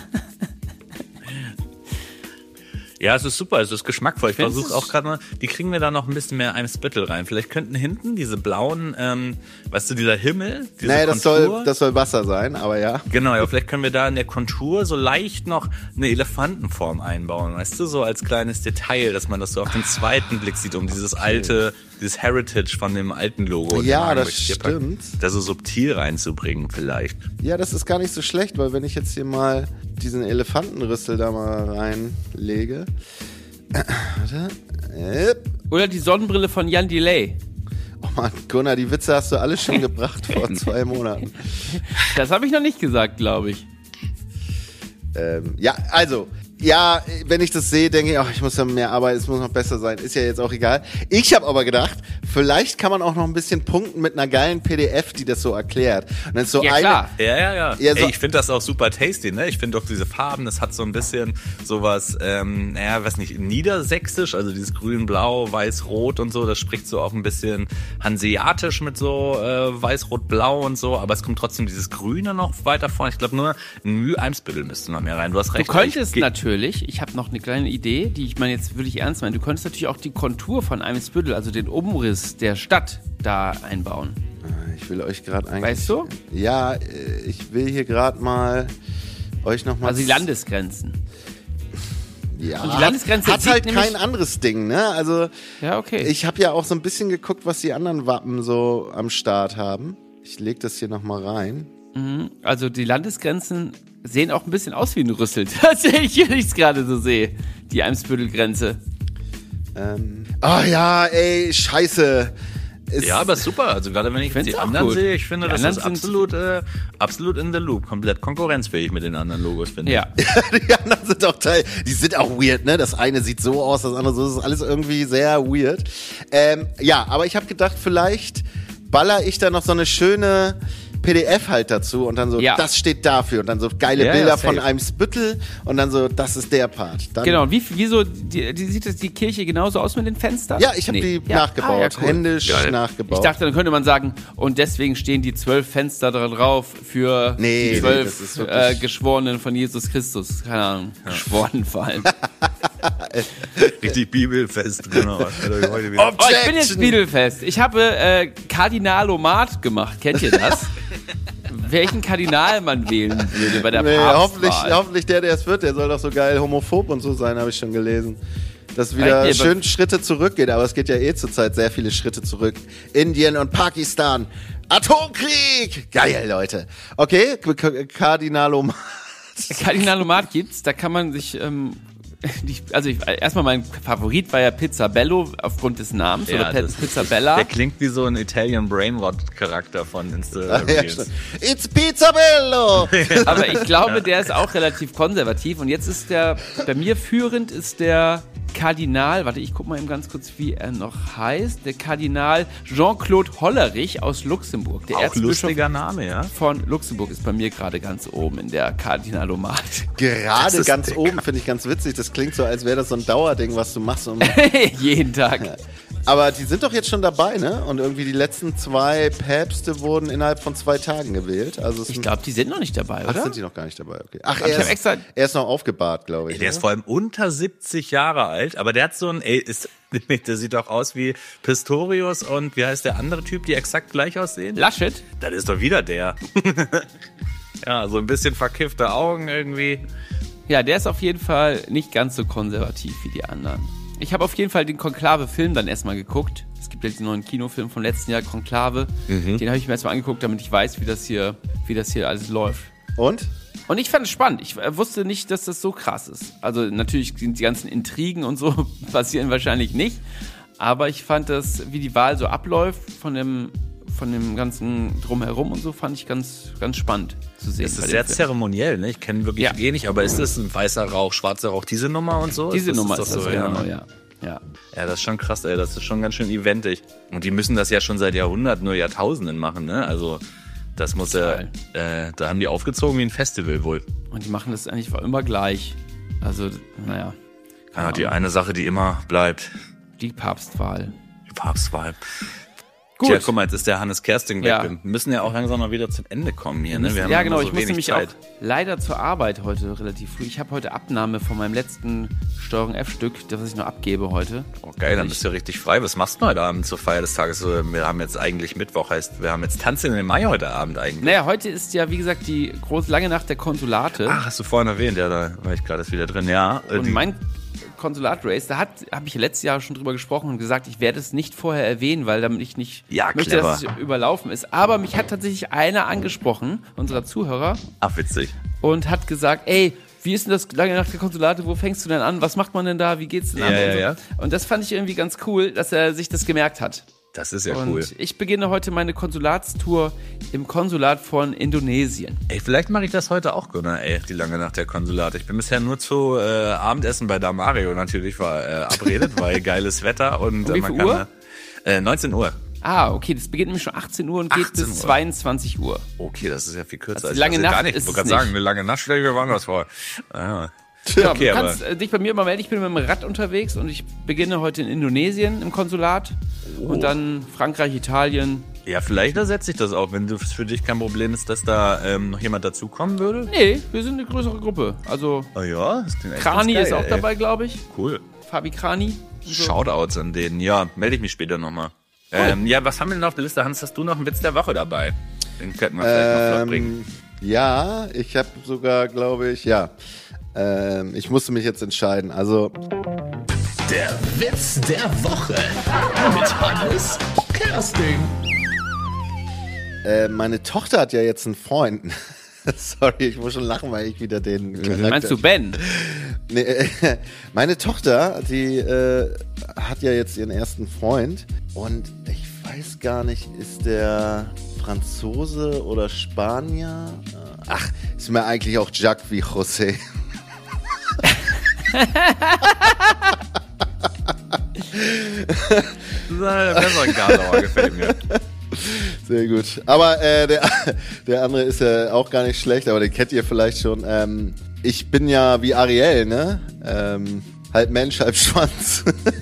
Ja, es ist super, es ist geschmackvoll. Ich Findest versuche du's? auch gerade mal, die kriegen wir da noch ein bisschen mehr Eimsbüttel rein. Vielleicht könnten hinten diese blauen, ähm, weißt du, dieser Himmel, diese Naja, das Kontur. soll, das soll Wasser sein, aber ja. Genau, ja, vielleicht können wir da in der Kontur so leicht noch eine Elefantenform einbauen, weißt du, so als kleines Detail, dass man das so auf den zweiten Blick sieht, um dieses alte, dieses Heritage von dem alten Logo. Ja, den das Artwork hier packt, stimmt. Da so subtil reinzubringen vielleicht. Ja, das ist gar nicht so schlecht, weil wenn ich jetzt hier mal diesen Elefantenrüssel da mal reinlege. Warte. Äh, Oder die Sonnenbrille von Jan Delay. Oh Mann, Gunnar, die Witze hast du alle schon gebracht vor zwei Monaten. Das habe ich noch nicht gesagt, glaube ich. Ähm, ja, also, ja, wenn ich das sehe, denke ich, ach, ich muss ja mehr arbeiten, es muss noch besser sein, ist ja jetzt auch egal. Ich habe aber gedacht, vielleicht kann man auch noch ein bisschen punkten mit einer geilen P D F, die das so erklärt. Und dann ist so Ja, eine, klar. Ja, ja, ja. Ja, so- Ey, ich finde das auch super tasty, ne? Ich finde auch diese Farben, das hat so ein bisschen sowas, ähm, naja, weiß nicht, niedersächsisch, also dieses grün, blau, weiß, rot und so, das spricht so auch ein bisschen hanseatisch mit so äh, weiß, rot, blau und so, aber es kommt trotzdem dieses Grüne noch weiter vorne. Ich glaube nur ein Mühe-Eimsbüttel müsste noch mehr rein. Du hast Du recht. könntest ich, natürlich, ich habe noch eine kleine Idee, die ich meine jetzt wirklich ernst meine, du könntest natürlich auch die Kontur von Eimsbüttel, also den Umriss der Stadt, da einbauen. ich will euch gerade eigentlich... Weißt du? Ja, äh, ich will hier gerade mal euch noch mal... Also die Landesgrenzen. Ja, Und die Landesgrenze hat sieht halt nämlich- kein anderes Ding, ne? Also Ja, okay. ich habe ja auch so ein bisschen geguckt, was die anderen Wappen so am Start haben. Ich leg das hier noch mal rein. Also die Landesgrenzen sehen auch ein bisschen aus wie ein Rüssel. Das sehe ich, wenn ich es gerade so sehe. Die Eimsbüttel-Grenze. Ähm. Oh ja, ey, scheiße. Ist Ja, aber super. Also gerade wenn ich find's die auch anderen gut. sehe, ich finde, Die das anderen ist sind- absolut, äh, absolut in the loop. Komplett konkurrenzfähig mit den anderen Logos, finde Ja. Die anderen sind auch Teil, die sind auch weird, ne? Das eine sieht so aus, das andere so, das ist alles irgendwie sehr weird. Ähm, ja, aber ich habe gedacht, vielleicht baller ich da noch so eine schöne P D F halt dazu und dann so, Ja. das steht dafür und dann so geile Ja, Bilder ja, von safe. Eimsbüttel und dann so, das ist der Part. Dann, Genau, und wie, wieso, die, die, sieht das die Kirche genauso aus mit den Fenstern? Ja, ich habe Nee. die Ja. nachgebaut, Ah, ja, cool. händisch Geil. nachgebaut. Ich dachte, dann könnte man sagen, und deswegen stehen die zwölf Fenster da drauf für Nee, die nee, zwölf das ist wirklich- äh, Geschworenen von Jesus Christus. Keine Ahnung, Geschworenen vor allem. Richtig bibelfest, genau. Also heute wieder. Oh, ich bin jetzt Bibelfest. Ich habe äh, Kardinalomat gemacht. Kennt ihr das? Welchen Kardinal man wählen würde bei der Nee, Papstwahl. hoffentlich, hoffentlich der, der es wird, der soll doch so geil homophob und so sein, habe ich schon gelesen. Dass wieder Echt? Nee, schön Schritte zurückgeht, aber es geht ja eh zurzeit sehr viele Schritte zurück. Indien und Pakistan. Atomkrieg! Geil, Leute. Okay, K- K- Kardinalomat. Kardinalomat gibt's, da kann man sich, ähm, die, also ich, erstmal mein Favorit war ja Pizzabello aufgrund des Namens, Ja, oder Pe- das- Pizzabella. Der klingt wie so ein Italian Brainrot-Charakter von Insta Ah, ja, Reels. stimmt. It's Pizzabello! Aber ich glaube, der ist auch relativ konservativ. Und jetzt ist der, bei mir führend ist der Kardinal, warte, ich guck mal eben ganz kurz, wie er noch heißt. Der Kardinal Jean-Claude Hollerich aus Luxemburg. Der Auch Erzbischof lustiger Name, ja. von Luxemburg ist bei mir gerade ganz oben in der Kardinalomat. Gerade ist ganz dick. oben finde ich ganz witzig. Das klingt so, als wäre das so ein Dauerding, was du machst. Um Jeden Tag. Aber die sind doch jetzt schon dabei, ne? Und irgendwie die letzten zwei Päpste wurden innerhalb von zwei Tagen gewählt. Also es Ich sind- glaube, die sind noch nicht dabei, Ach, oder? sind die noch gar nicht dabei? Okay. Ach, ich er hab ist, extra- er ist noch aufgebahrt, glaube ich. Der ist ne? vor allem unter siebzig Jahre alt, aber der hat so ein, ey, ist, der sieht doch aus wie Pistorius und wie heißt der andere Typ, die exakt gleich aussehen? Laschet? Das ist doch wieder der. Ja, so ein bisschen verkiffte Augen irgendwie. Ja, der ist auf jeden Fall nicht ganz so konservativ wie die anderen. Ich habe auf jeden Fall den Konklave-Film dann erstmal geguckt. Es gibt jetzt den neuen Kinofilm vom letzten Jahr, Konklave. Mhm. Den habe ich mir erstmal angeguckt, damit ich weiß, wie das hier, wie das hier alles läuft. Und? Und ich fand es spannend. Ich äh, wusste nicht, dass das so krass ist. Also natürlich sind die ganzen Intrigen und so passieren wahrscheinlich nicht. Aber ich fand das, wie die Wahl so abläuft, von dem, von dem ganzen Drumherum und so, fand ich ganz, ganz spannend zu sehen. Es bei ist dem sehr Film. zeremoniell, ne? Ich kenne wirklich Ja. wenig, aber ist das ein weißer Rauch, schwarzer Rauch, diese Nummer und so? Diese das, Nummer doch ist das, so, genau, ja. ja. Ja. Ja, das ist schon krass, ey. Das ist schon ganz schön eventig. Und die müssen das ja schon seit Jahrhunderten, nur Jahrtausenden machen, ne? Also, das muss ja, äh, da haben die aufgezogen wie ein Festival wohl. Und die machen das eigentlich immer gleich. Also, naja. Ja, die eine Sache, die immer bleibt. Die Papstwahl. Die Papstwahl. Gut. Tja, guck mal, jetzt ist der Hannes Kersting weg. Ja. Wir müssen ja auch langsam mal wieder zum Ende kommen hier, ne? Wir haben ja, immer genau. so ich muss wenig nämlich Zeit. auch leider zur Arbeit heute relativ früh. Ich habe heute Abnahme von meinem letzten Steuerung F-Stück, das ich noch abgebe heute. Oh, geil, dann Ich- bist du richtig frei. Was machst du heute Abend zur Feier des Tages? Wir haben jetzt eigentlich Mittwoch, heißt, wir haben jetzt Tanzen im Mai heute Abend eigentlich. Naja, heute ist ja, wie gesagt, die große lange Nacht der Konsulate. Ach, hast du vorhin erwähnt, ja, da war ich gerade erst wieder drin, ja. äh, Und die- mein Konsulat-Race, da habe ich letztes Jahr schon drüber gesprochen und gesagt, ich werde es nicht vorher erwähnen, weil damit ich nicht Ja, möchte, clever. dass es überlaufen ist. Aber mich hat tatsächlich einer angesprochen, unserer Zuhörer, Ach, witzig. und hat gesagt, ey, wie ist denn das lange Nacht der Konsulate, wo fängst du denn an, was macht man denn da, wie geht's denn an? Ja, und, ja, so. ja. Und das fand ich irgendwie ganz cool, dass er sich das gemerkt hat. Das ist ja und cool. ich beginne heute meine Konsulatstour im Konsulat von Indonesien. Ey, vielleicht mache ich das heute auch, Gunnar, ey, die lange Nacht der Konsulate. Ich bin bisher nur zu äh, Abendessen bei Damario natürlich war äh, abredet, weil geiles Wetter und Um wie äh, man viel kann Uhr? Äh, neunzehn Uhr. Ah, okay, das beginnt nämlich schon achtzehn Uhr und geht achtzehn bis Uhr. zweiundzwanzig Uhr. Okay, das ist ja viel kürzer. Also als lange ich das Nacht gar nicht. ist Ich es wollte gerade sagen, nicht. eine lange Nacht stelle ich mir woanders vor. Ah, Ja, okay, du aber kannst äh, dich bei mir immer melden. Ich bin mit dem Rad unterwegs und ich beginne heute in Indonesien im Konsulat und dann Frankreich, Italien. ja, vielleicht ersetze ich das auch, wenn es für dich kein Problem ist, dass da ähm, noch jemand dazukommen würde. Nee, wir sind eine größere Gruppe. Also Oh ja, das klingt echt Krani ganz ist geil, auch ey. dabei, glaube ich. Cool. Fabi Krani. So. Shoutouts an denen. Ja, melde ich mich später nochmal. Ähm, ja, was haben wir denn auf der Liste? Hans, hast du noch einen Witz der Woche dabei? Den könnten wir vielleicht noch flott bringen. Ähm, ja, ich habe sogar, glaube ich, ja. Ähm, ich musste mich jetzt entscheiden. Also, Der Witz der Woche mit Hannes Kersting. äh, meine Tochter hat ja jetzt einen Freund. Sorry, ich muss schon lachen, weil ich wieder den... Meinst du Ben? Nee, äh, meine Tochter, die äh, hat ja jetzt ihren ersten Freund und ich weiß gar nicht, ist der Franzose oder Spanier? Ach, ist mir eigentlich auch Jack wie José. Das ist ein Garlauer, gefällt mir. Sehr gut. Aber äh, der, der andere ist ja auch gar nicht schlecht, aber den kennt ihr vielleicht schon. Ähm, ich bin ja wie Ariel, ne? Ähm, halb Mensch, halb Schwanz.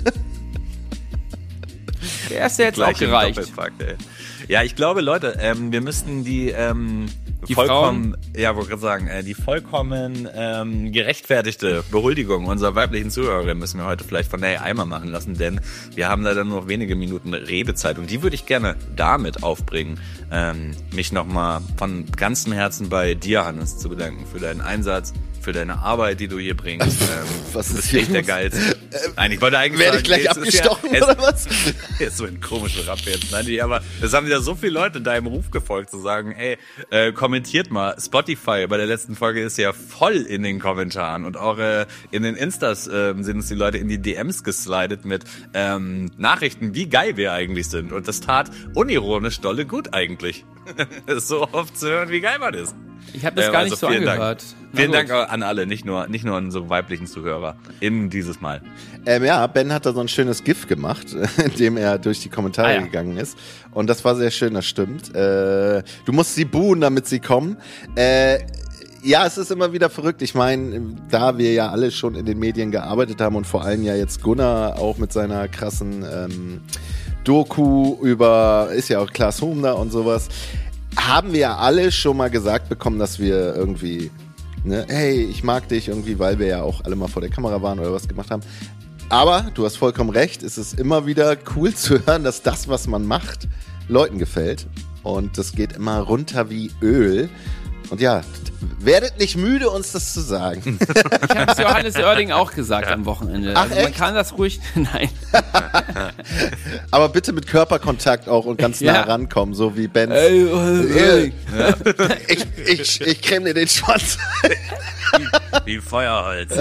Der ist ja jetzt Gleich auch im gereicht. Doppelpack, ey. Ja, ich glaube, Leute, ähm, wir müssten die, ähm, Die vollkommen, ja, wollte gerade sagen, äh, die vollkommen ähm, gerechtfertigte Behuldigung unserer weiblichen Zuhörerin müssen wir heute vielleicht von der A I mal machen lassen, denn wir haben leider nur noch wenige Minuten Redezeit und die würde ich gerne damit aufbringen, ähm, mich nochmal von ganzem Herzen bei dir, Hannes, zu bedanken für deinen Einsatz, für deine Arbeit, die du hier bringst. Ähm, Was du ist bist hier echt der los? Geilste. Nein, ich wollte eigentlich Werde ich sagen, gleich es ist abgestochen ja, es, oder was? Jetzt so ein komischer Rap jetzt. Nein, die, aber es haben ja so viele Leute deinem Ruf gefolgt, zu sagen, ey, äh, kommentiert mal. Spotify bei der letzten Folge ist ja voll in den Kommentaren und auch äh, in den Instas äh, sind uns die Leute in die D Ms geslidet mit ähm, Nachrichten, wie geil wir eigentlich sind. Und das tat unironisch dolle gut eigentlich. So oft zu hören, wie geil man ist. Ich habe das Ähm, gar also nicht so vielen Dank. angehört. Na Vielen gut. Dank an alle, nicht nur, nicht nur an so weiblichen Zuhörer. In dieses Mal. Ähm, ja, Ben hat da so ein schönes GIF gemacht, in dem er durch die Kommentare Ah, ja. gegangen ist. Und das war sehr schön, das stimmt. Äh, du musst sie buhen, damit sie kommen. Äh, ja, es ist immer wieder verrückt. Ich meine, da wir ja alle schon in den Medien gearbeitet haben und vor allem ja jetzt Gunnar auch mit seiner krassen ähm, Doku über, ist ja auch Klaas Hohm da und sowas, haben wir ja alle schon mal gesagt bekommen, dass wir irgendwie, ne, hey, ich mag dich irgendwie, weil wir ja auch alle mal vor der Kamera waren oder was gemacht haben. Aber du hast vollkommen recht, es ist immer wieder cool zu hören, dass das, was man macht, Leuten gefällt. Und das geht immer runter wie Öl. Und ja, werdet nicht müde, uns das zu sagen. Ich habe es Johannes Oerding auch gesagt am Wochenende. Ach, Also man echt? kann das ruhig, nein. Aber bitte mit Körperkontakt auch und ganz nah Ja. rankommen, so wie Benz. Ey, ey, ey. Ich, ich, ich creme dir den Schwanz. Wie Feuerholz.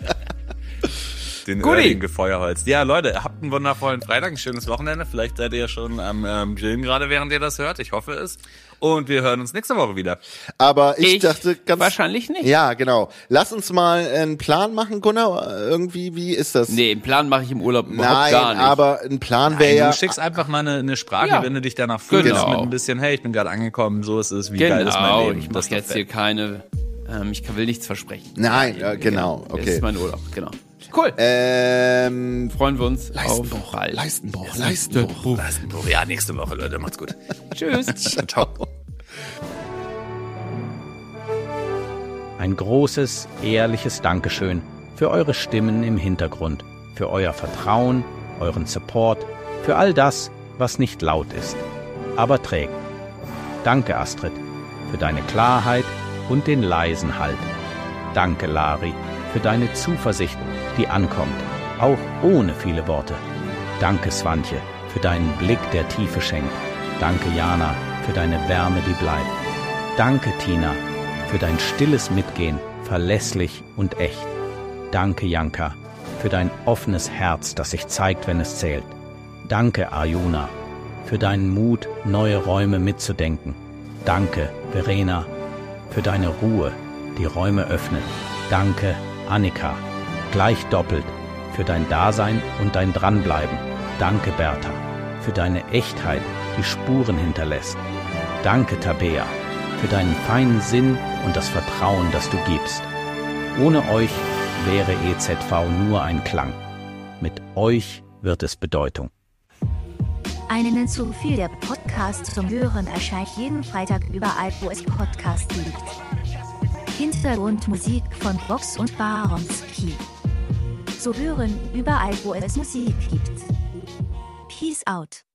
Den Guti. Oerding gefeuerholzt. Ja, Leute, habt einen wundervollen Freitag, ein schönes Wochenende. Vielleicht seid ihr schon am ähm, Grillen gerade, während ihr das hört. Ich hoffe es. Und wir hören uns nächste Woche wieder. Aber ich, Ich dachte ganz... wahrscheinlich nicht. Ja, genau. Lass uns mal einen Plan machen, Gunnar. Irgendwie, wie ist das? Nee, einen Plan mache ich im Urlaub überhaupt Nein, gar nicht. aber ein Plan wäre ja... Du schickst einfach mal eine, eine Sprache, Ja. wenn du dich danach fühlst, Genau. mit ein bisschen, hey, ich bin gerade angekommen, so ist es, wie geil ist mein Genau, Leben. ich Das mache ist doch jetzt hier fett. keine, ähm, ich will nichts versprechen. Nein, ja, genau, Das okay. ist mein Urlaub, genau. Cool. Ähm, Freuen wir uns Leistenbruch, auf bald. Leistenbruch, Leistenbruch. Leistenbruch. Ja, nächste Woche, Leute, macht's gut. Tschüss. Ciao. Ein großes, ehrliches Dankeschön für eure Stimmen im Hintergrund, für euer Vertrauen, euren Support, für all das, was nicht laut ist, aber trägt. Danke, Astrid, für deine Klarheit und den leisen Halt. Danke, Lari, für deine Zuversicht, die ankommt, auch ohne viele Worte. Danke, Swantje, für deinen Blick, der Tiefe schenkt. Danke, Jana, für deine Wärme, die bleibt. Danke, Tina, für dein stilles Mitgehen, verlässlich und echt. Danke, Janka, für dein offenes Herz, das sich zeigt, wenn es zählt. Danke, Arjuna, für deinen Mut, neue Räume mitzudenken. Danke, Verena, für deine Ruhe, die Räume öffnet. Danke, Annika, gleich doppelt, für dein Dasein und dein Dranbleiben. Danke, Bertha, für deine Echtheit, die Spuren hinterlässt. Danke, Tabea, für deinen feinen Sinn und das Vertrauen, das du gibst. Ohne euch wäre E Z V nur ein Klang. Mit euch wird es Bedeutung. Einen zu viel der Podcast zum Hören erscheint jeden Freitag überall, wo es Podcasts gibt. Hintergrundmusik von Box und Baronski. Zu hören überall, wo es Musik gibt. Peace out.